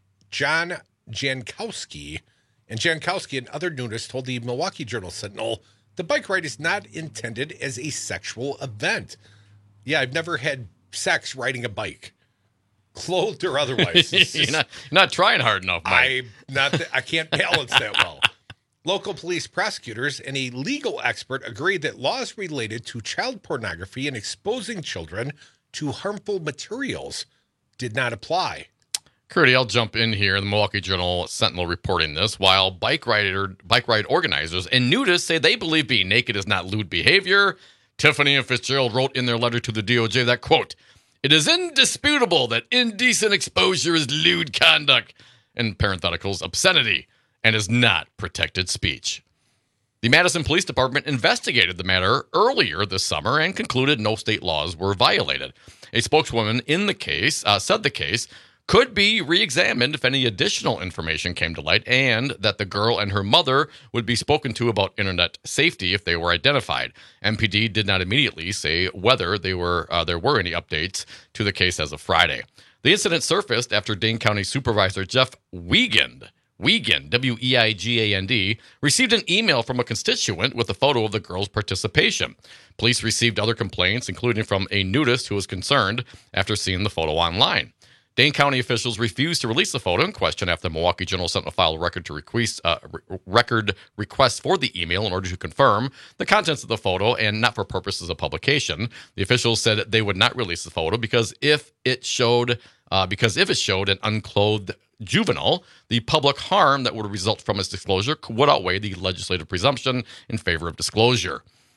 John Jankowski. And Jankowski and other nudists told the Milwaukee Journal-Sentinel the bike ride is not intended as a sexual event. Yeah, I've never had sex riding a bike, clothed or otherwise. You're not, not trying hard enough, Mike. I not th- I can't balance that well. Local police prosecutors and a legal expert agreed that laws related to child pornography and exposing children to harmful materials did not apply. Curdy, I'll jump in here. The Milwaukee Journal Sentinel reporting this. While bike rider, bike ride organizers and nudists say they believe being naked is not lewd behavior, Tiffany and Fitzgerald wrote in their letter to the D O J that, quote, "It is indisputable that indecent exposure is lewd conduct," in parentheticals, obscenity, and is not protected speech. The Madison Police Department investigated the matter earlier this summer and concluded no state laws were violated. A spokeswoman in the case uh, said the case could be re-examined if any additional information came to light, and that the girl and her mother would be spoken to about internet safety if they were identified. M P D did not immediately say whether they were uh, there were any updates to the case as of Friday. The incident surfaced after Dane County Supervisor Jeff Wiegand, Wiegand, W E I G A N D, received an email from a constituent with a photo of the girl's participation. Police received other complaints, including from a nudist who was concerned after seeing the photo online. Dane County officials refused to release the photo in question after the Milwaukee Journal Sentinel filed a record to request, uh, re- record request for the email in order to confirm the contents of the photo and not for purposes of publication. The officials said they would not release the photo because if it showed, uh, because if it showed an unclothed juvenile, the public harm that would result from its disclosure would outweigh the legislative presumption in favor of disclosure.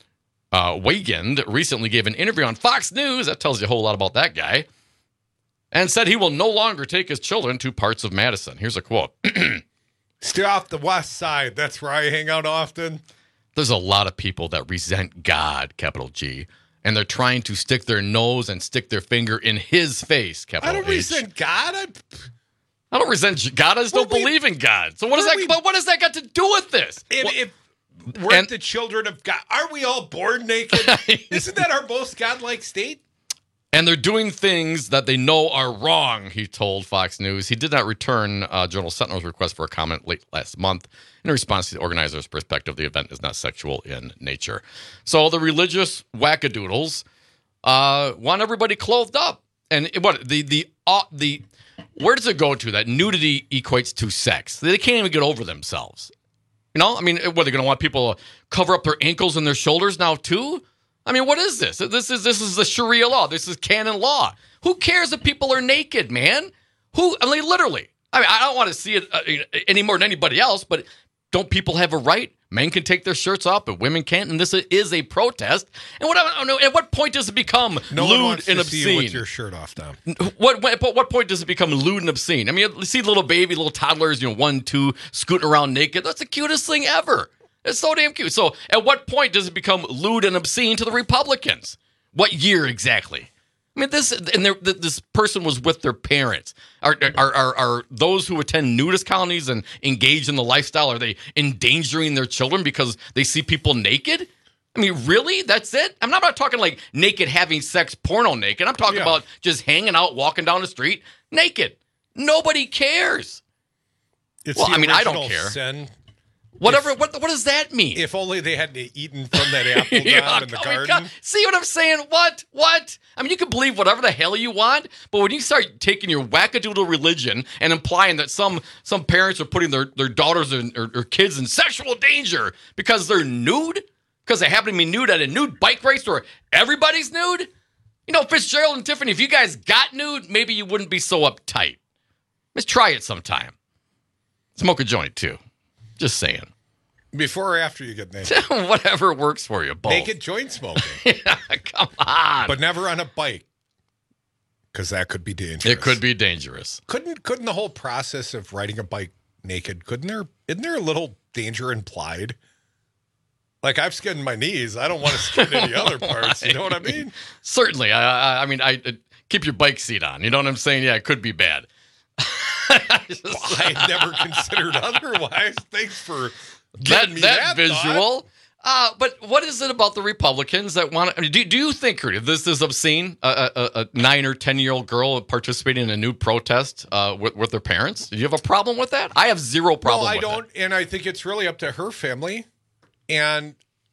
Uh, Wiegand recently gave an interview on Fox News, that tells you a whole lot about that guy, and said he will no longer take his children to parts of Madison. Here's a quote. Stay off the west side. That's where I hang out often. There's a lot of people that resent God, capital G, and they're trying to stick their nose and stick their finger in his face, capital I don't H. resent God. I, I don't resent God. I just don't we, believe in God. So what does that? We, but what has that got to do with this? If, well, if we're and, the children of God, aren't we all born naked? Isn't that our most godlike state? And they're doing things that they know are wrong, he told Fox News. He did not return uh, Journal Sentinel's request for a comment late last month. In response to the organizer's perspective, the event is not sexual in nature. So the religious wackadoodles uh, want everybody clothed up. And what the the uh, the where does it go to that nudity equates to sex? They can't even get over themselves. You know, I mean, what, they're going to want people to cover up their ankles and their shoulders now too? I mean, what is this? This is this is the Sharia law. This is canon law. Who cares if people are naked, man? Who? I mean, literally. I mean, I don't want to see it uh, any more than anybody else, but don't people have a right? Men can take their shirts off, but women can't, and this is a protest. And what? I don't know. At what point does it become no lewd one wants and to obscene? See you with your shirt off, Tom. What? What? At what point does it become lewd and obscene? I mean, you see little baby, little toddlers, you know, one, two, scooting around naked. That's the cutest thing ever. It's so damn cute. So at what point does it become lewd and obscene to the Republicans? What year exactly? I mean, this and this person was with their parents. Are, are are are those who attend nudist colonies and engage in the lifestyle, are they endangering their children because they see people naked? I mean, really? That's it? I'm not, I'm not talking like naked having sex, porno naked. I'm talking yeah. about just hanging out, walking down the street naked. Nobody cares. It's well, the I mean, I don't care. Sin. Whatever. If, what what does that mean? If only they hadn't eaten from that apple yeah, in the oh garden. God. See what I'm saying? What? What? I mean, you can believe whatever the hell you want, but when you start taking your wackadoodle religion and implying that some some parents are putting their, their daughters in, or, or kids in sexual danger because they're nude, because they happen to be nude at a nude bike race where everybody's nude, you know, Fitzgerald and Tiffany, if you guys got nude, maybe you wouldn't be so uptight. Let's try it sometime. Smoke a joint, too. Just saying. Before or after you get naked? Whatever works for you. Both. Naked joint smoking. Yeah, come on. But never on a bike. Because that could be dangerous. It could be dangerous. Couldn't couldn't the whole process of riding a bike naked, couldn't there, isn't there a little danger implied? Like, I've skinned my knees. I don't want to skin any other parts. You know what I mean? Certainly. I, I, I mean, I uh, keep your bike seat on. You know what I'm saying? Yeah, it could be bad. I, just, well, I never considered otherwise. Thanks for giving that, me that, that visual. Uh, but what is it about the Republicans that want to? I mean, do, do you think, Rudy, this is obscene? A, a, a nine or ten year old girl participating in a nude protest uh, with, with their parents? Do you have a problem with that? I have zero problem. No, I with don't, it. And I think it's really up to her family. And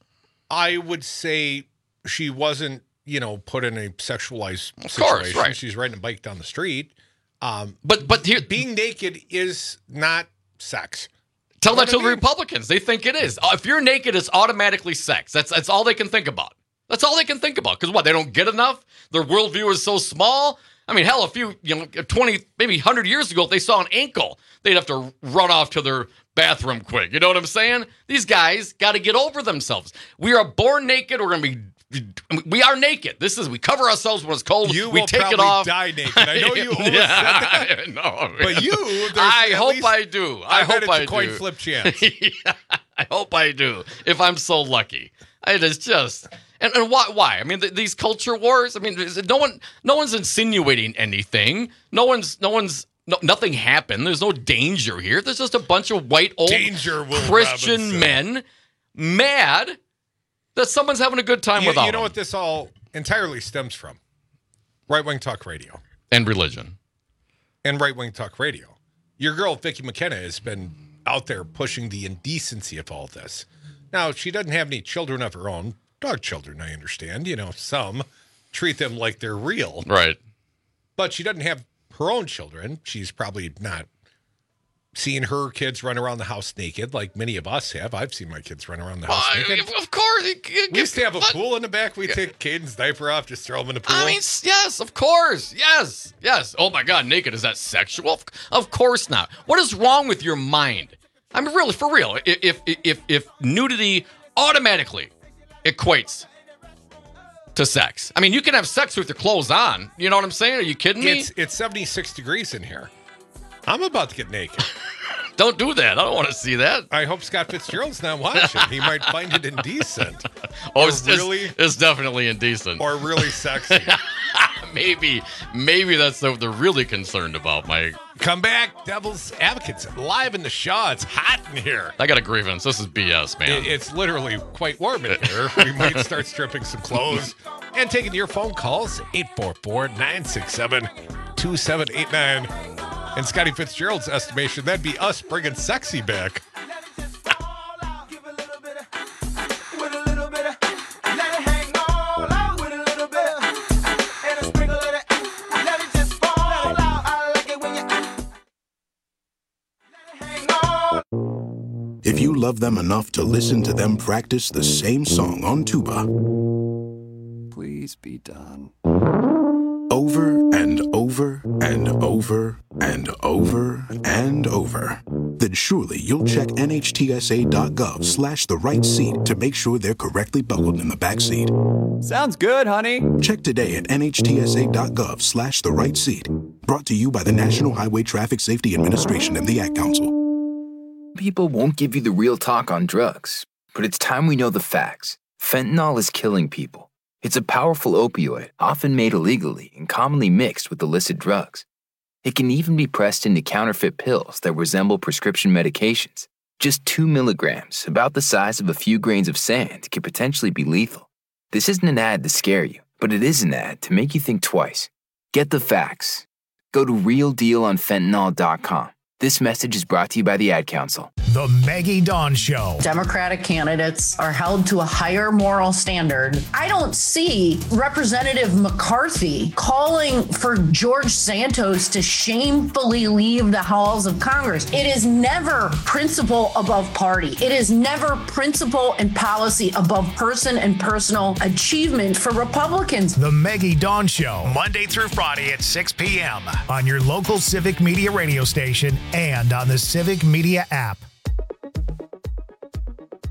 I would say she wasn't, you know, put in a sexualized of situation. Course, right. She's riding a bike down the street. Um, but but here, being naked is not sex. Tell that to I mean? the Republicans. They think it is. If you're naked, it's automatically sex. That's that's all they can think about. That's all they can think about. Because what? They don't get enough? Their worldview is so small? I mean, hell, a few, you know, twenty, maybe one hundred years ago, if they saw an ankle, they'd have to run off to their bathroom quick. You know what I'm saying? These guys got to get over themselves. We are born naked. We're going to be... We are naked. This is, we cover ourselves when it's cold. You we will take probably it off. die naked. I know you almost yeah, said that. No, but you, I at hope least, I do. I, I hope bet it's I a coin do. flip chance. Yeah, I hope I do. If I'm so lucky, it is just. And, and why? Why? I mean, th- these culture wars. I mean, no one, no one's insinuating anything. No one's, no one's. No, nothing happened. There's no danger here. There's just a bunch of white old danger, Will Christian Robinson. men mad that someone's having a good time you, without You know them. what this all entirely stems from? Right-wing talk radio. And religion. And right-wing talk radio. Your girl, Vicki McKenna, has been out there pushing the indecency of all this. Now, she doesn't have any children of her own. Dog children, I understand. You know, some treat them like they're real. Right. But she doesn't have her own children. She's probably not seeing her kids run around the house naked like many of us have. I've seen my kids run around the house Uh, naked. of course. We used to have a pool in the back. We take Caden's diaper off, just throw him in the pool. I mean, yes, of course. Yes, yes. Oh, my God, naked. Is that sexual? Of course not. What is wrong with your mind? I mean, really, for real. If if if, if nudity automatically equates to sex. I mean, you can have sex with your clothes on. You know what I'm saying? Are you kidding me? It's, it's seventy-six degrees in here. I'm about to get naked. Don't do that. I don't want to see that. I hope Scott Fitzgerald's not watching. He might find it indecent. Oh, Or it's, really, it's, it's definitely indecent. or really sexy. maybe, maybe that's what they're really concerned about, Mike. Come back, Devil's Advocates, live in the Shaw. It's hot in here. I got a grievance. This is B S, man. It- It's literally quite warm in here. We might start stripping some clothes and taking your phone calls, eight four four, nine six seven, two seven eight nine. And Scotty Fitzgerald's estimation, that'd be us bringing sexy back. If you love them enough to listen to them practice the same song on tuba, Please be done. over and over and over and over and over, then surely you'll check nhtsa.gov slash the right seat to make sure they're correctly buckled in the back seat. Sounds good, honey. Check today at nhtsa.gov slash the right seat. Brought to you by the National Highway Traffic Safety Administration and the Ad Council. People won't give you the real talk on drugs, but it's time we know the facts. Fentanyl is killing people. It's a powerful opioid, often made illegally and commonly mixed with illicit drugs. It can even be pressed into counterfeit pills that resemble prescription medications. Just two milligrams, about the size of a few grains of sand, can potentially be lethal. This isn't an ad to scare you, but it is an ad to make you think twice. Get the facts. Go to real deal on fentanyl dot com. This message is brought to you by the Ad Council. The Maggie Dawn Show. Democratic candidates are held to a higher moral standard. I don't see Representative McCarthy calling for George Santos to shamefully leave the halls of Congress. It is never principle above party. It is never principle and policy above person and personal achievement for Republicans. The Maggie Dawn Show, Monday through Friday at six p.m. on your local Civic Media radio station and on the Civic Media app.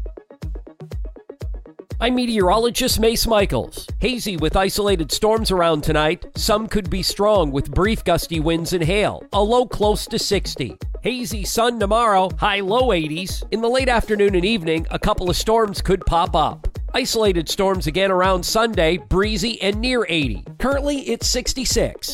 I'm meteorologist Mace Michaels. Hazy with isolated storms around tonight. Some could be strong with brief gusty winds and hail. A low close to sixty. Hazy sun tomorrow, high low eighties. In the late afternoon and evening, a couple of storms could pop up. Isolated storms again around Sunday, breezy and near eighty. Currently, it's sixty-six.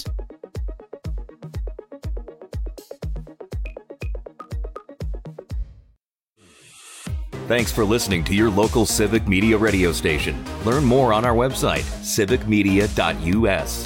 Thanks for listening to your local Civic Media radio station. Learn more on our website, civic media dot u s.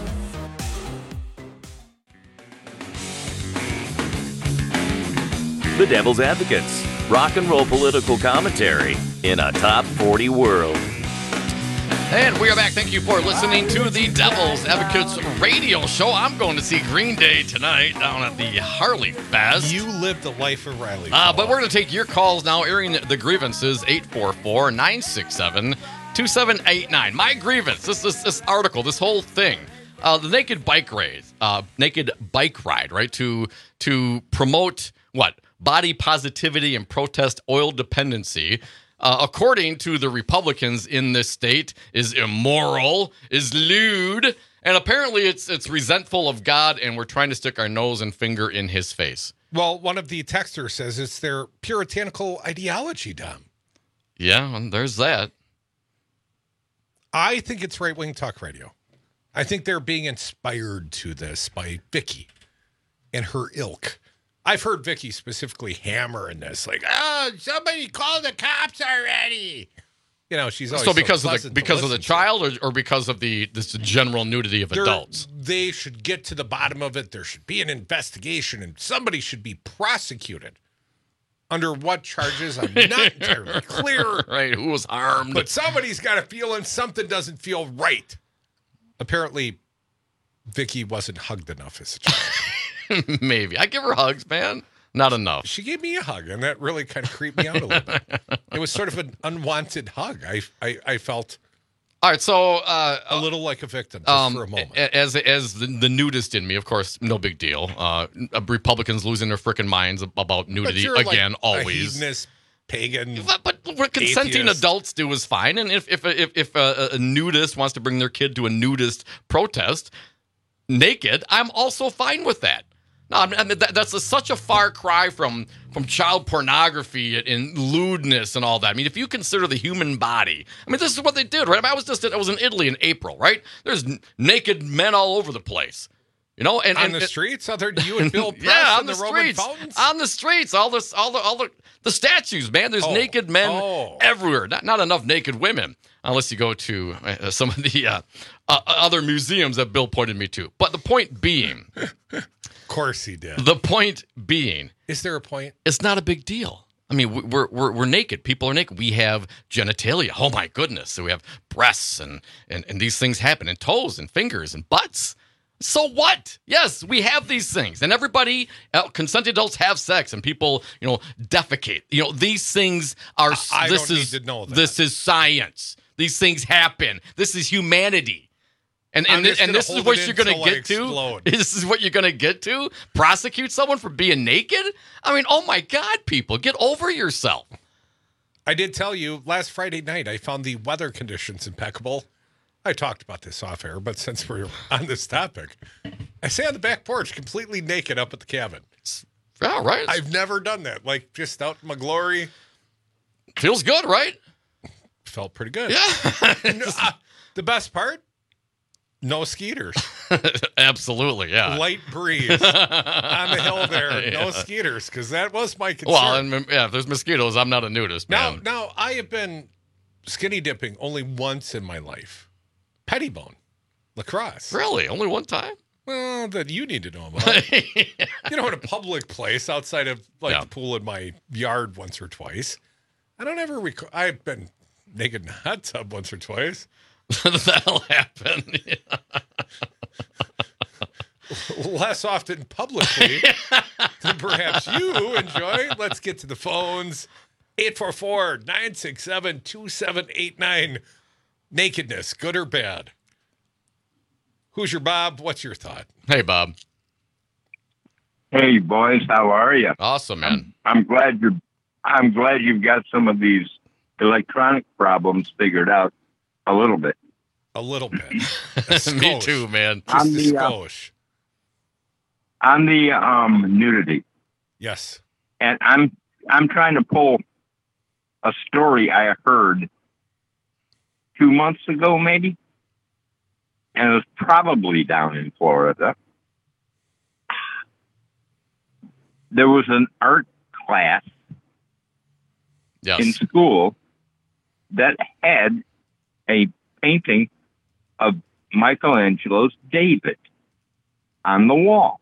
The Devil's Advocates, rock and roll political commentary in a top forty world. And we are back. Thank you for listening to the Devil's Advocates radio show. I'm going to see Green Day tonight down at the Harley Fest. You live the life of Riley. Uh, but we're going to take your calls now, airing the grievances, eight four four, nine six seven, two seven eight nine. My grievance, this this, this article, this whole thing, uh, the Naked Bike Ride, uh, Naked Bike Ride, right, to to promote, what, body positivity and protest oil dependency, Uh, according to the Republicans in this state, is immoral, is lewd, and apparently it's it's resentful of God, and we're trying to stick our nose and finger in his face. Well, one of the texters says it's their puritanical ideology, Dom. Yeah, and there's that. I think it's right-wing talk radio. I think they're being inspired to this by Vicky and her ilk. I've heard Vicky specifically hammer in this, like, oh, somebody call the cops already. You know, she's always so because so of the because of the child, or, or because of the this general nudity of They're, adults. They should get to the bottom of it. There should be an investigation, and somebody should be prosecuted. Under what charges? I'm not entirely clear. Right? Who was harmed? But somebody's got a feeling something doesn't feel right. Apparently, Vicky wasn't hugged enough as a child. Maybe. I give her hugs, man. Not enough. She gave me a hug, and that really kind of creeped me out a little bit. It was sort of an unwanted hug. I I, I felt all right. So uh, a little like a victim just um, for a moment. As as the, the nudist in me, of course, no big deal. Uh, Republicans losing their freaking minds about nudity again, like always. A hedonist, pagan, but, but what consenting atheist. adults do is fine. And if if if, if a, a nudist wants to bring their kid to a nudist protest naked, I'm also fine with that. No, I mean, that, that's a, such a far cry from from child pornography and, and lewdness and all that. I mean, if you consider the human body, I mean, this is what they did, right? I, mean, I was just I was in Italy in April, right? There's n- naked men all over the place, you know, and on and, the and, streets, other you and Bill Press yeah, on and the, the, Roman streets, fountains, on the streets, all this, all the, all the, the statues, man. There's oh. naked men oh. everywhere. Not not enough naked women, unless you go to uh, some of the uh, uh, other museums that Bill pointed me to. But the point being. Of course he did. The point being, is there a point? It's not a big deal. I mean, we're we're we're naked. People are naked. We have genitalia. Oh my goodness! So we have breasts and and and these things happen, and toes and fingers and butts. So what? Yes, we have these things, and everybody, uh, consenting adults have sex, and people, you know, defecate. You know, these things are. I, I this don't is need to know that. This is science. These things happen. This is humanity. And and, th- and this is what you're going to get to? This is what you're going to get to? Prosecute someone for being naked? I mean, oh my God, people, get over yourself. I did tell you last Friday night, I found the weather conditions impeccable. I talked about this off air, but since we're on this topic, I sat on the back porch completely naked up at the cabin. Yeah, right. I've never done that. Like, just out in my glory. Feels good, right? Felt pretty good. Yeah. no, uh, the best part? No skeeters. Absolutely, yeah. Light breeze on the hill there. Yeah. No skeeters, because that was my concern. Well, and, yeah, if there's mosquitoes, I'm not a nudist, now, man. Now, I have been skinny dipping only once in my life. Pettibone, lacrosse. Really? Only one time? Well, that you need to know about. yeah. You know, in a public place outside of like yeah. the pool in my yard once or twice. I don't ever recall. I've been naked in a hot tub once or twice. That'll happen. Less often publicly than perhaps you enjoy. Let's get to the phones. eight four four, nine six seven, two seven eight nine. Nakedness, good or bad? Who's your Bob? What's your thought? Hey, Bob. Hey, boys. How are you? Awesome, man. I'm, I'm glad you're. I'm glad you've got some of these electronic problems figured out a little bit. A little bit. Me too, man. Just On a the, uh, skosh. On the um, nudity, Yes. and I'm I'm trying to pull a story I heard two months ago, maybe, and it was probably down in Florida. There was an art class yes. in school that had a painting of Michelangelo's David on the wall.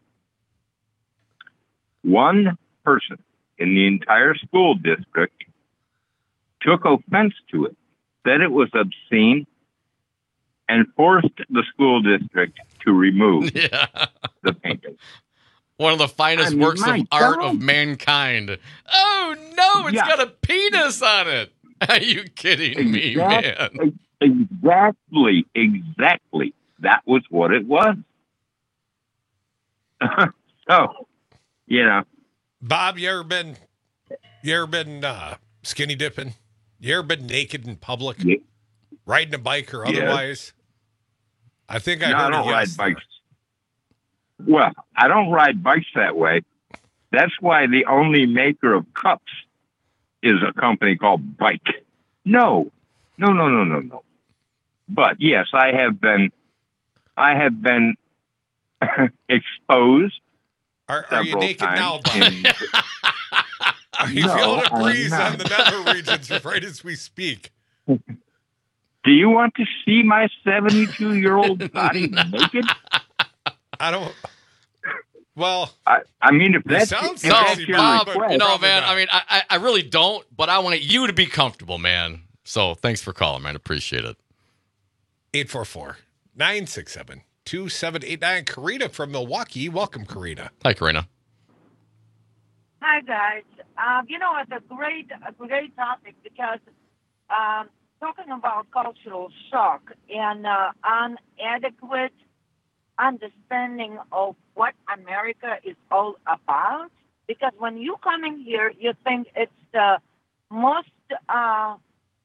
One person in the entire school district took offense to it, said it was obscene, and forced the school district to remove yeah. the painting. One of the finest I mean, works my of art God. of mankind. Oh, no, it's Yeah. got a penis on it. Are you kidding me, Exact- man? Exactly, exactly. That was what it was. So, you know. Bob, you ever been, you ever been uh, skinny dipping? You ever been naked in public? Yeah. Riding a bike or Yeah. otherwise? I think I No, heard I don't a ride yes there. bikes. Well, I don't ride bikes that way. That's why the only maker of cups is a company called Bike. No, no, no, no, no, no. But yes, I have been, I have been exposed. Are, are you several naked now, times Bob? in- Are you No, feeling a I'm breeze not. on the nether regions right as we speak? Do you want to see my seventy-two-year-old body naked? I don't. Well, I, I mean, if that's, sounds if No, that's your Bob, request, you know, Probably man, not. I mean, I, I I really don't, but I want you to be comfortable, man. So thanks for calling, man. Appreciate it. eight four four, nine six seven, two seven eight nine. Karina from Milwaukee. Welcome, Karina. Hi, Karina. Hi guys. Um, you know, it's a great, a great topic because um, talking about cultural shock and uh, inadequate understanding of what America is all about. Because when you come in here, you think it's the most uh,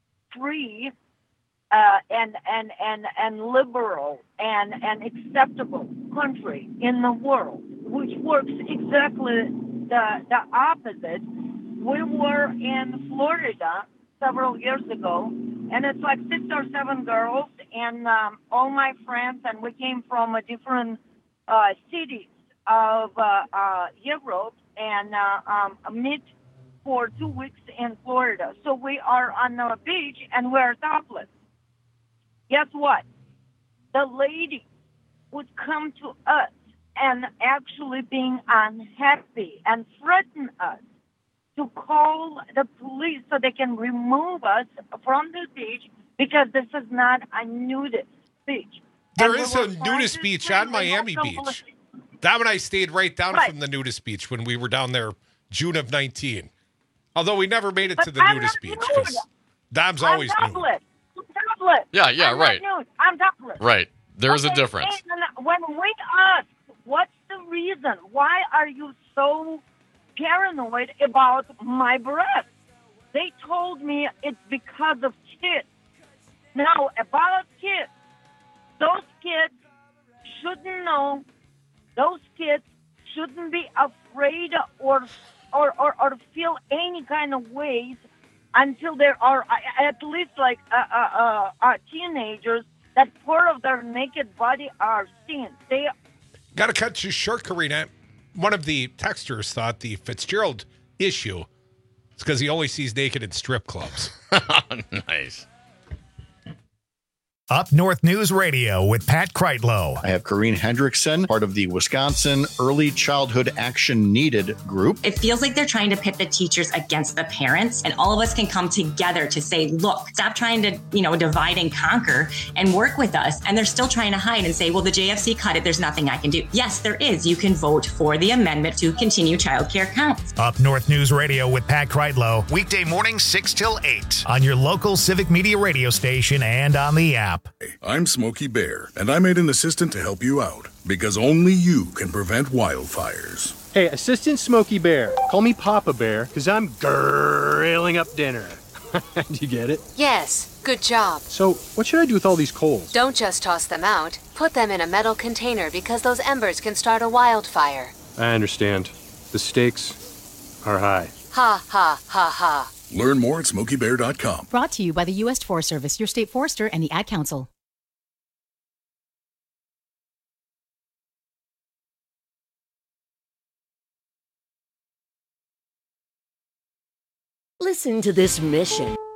free uh, and and and and liberal and and acceptable country in the world, which works exactly the the opposite. We were in Florida several years ago, and it's like six or seven girls and um, all my friends, and we came from a different uh, cities of uh, uh, Europe and uh, um, meet for two weeks in Florida. So we are on the beach and we're topless. Guess what? The lady would come to us and actually being unhappy and threaten us to call the police so they can remove us from the beach because this is not a nudist beach. There And is we a were trying nudist to beach say on they Miami don't go- Beach. Dom and I stayed right down Right. from the nudist beach when we were down there June of nineteen. Although we never made it But to the I'm nudist not beach nude. because Dom's I'm always nude. topless. I'm topless. Yeah, yeah, I'm right. Not nude. I'm topless. Right. There is a Okay, difference. And when we ask, what's the reason? Why are you so paranoid about my breath? They told me it's because of kids. Now, about kids, those kids shouldn't know. Those kids shouldn't be afraid or or, or, or feel any kind of ways until there are uh, at least like uh, uh, uh, uh, teenagers that part of their naked body are seen. They Got to cut you short, Karina. One of the texters thought the Fitzgerald issue is because he only sees naked in strip clubs. Nice. Up North News Radio with Pat Kreitlow. I have Corrine Hendrickson, part of the Wisconsin Early Childhood Action Needed group. It feels like they're trying to pit the teachers against the parents, and all of us can come together to say, look, stop trying to, you know, divide and conquer and work with us. And they're still trying to hide and say, well, the J F C cut it. There's nothing I can do. Yes, there is. You can vote for the amendment to continue childcare counts. Up North News Radio with Pat Kreitlow. Weekday mornings six till eight on your local Civic Media radio station and on the app. I'm Smokey Bear, and I made an assistant to help you out, because only you can prevent wildfires. Hey, Assistant Smokey Bear. Call me Papa Bear, because I'm grilling up dinner. Do you get it? Yes, good job. So, what should I do with all these coals? Don't just toss them out. Put them in a metal container because those embers can start a wildfire. I understand. The stakes are high. Ha, ha, ha, ha. Learn more at smokey bear dot com. Brought to you by the U S Forest Service, your state forester, and the Ad Council. Listen to this mission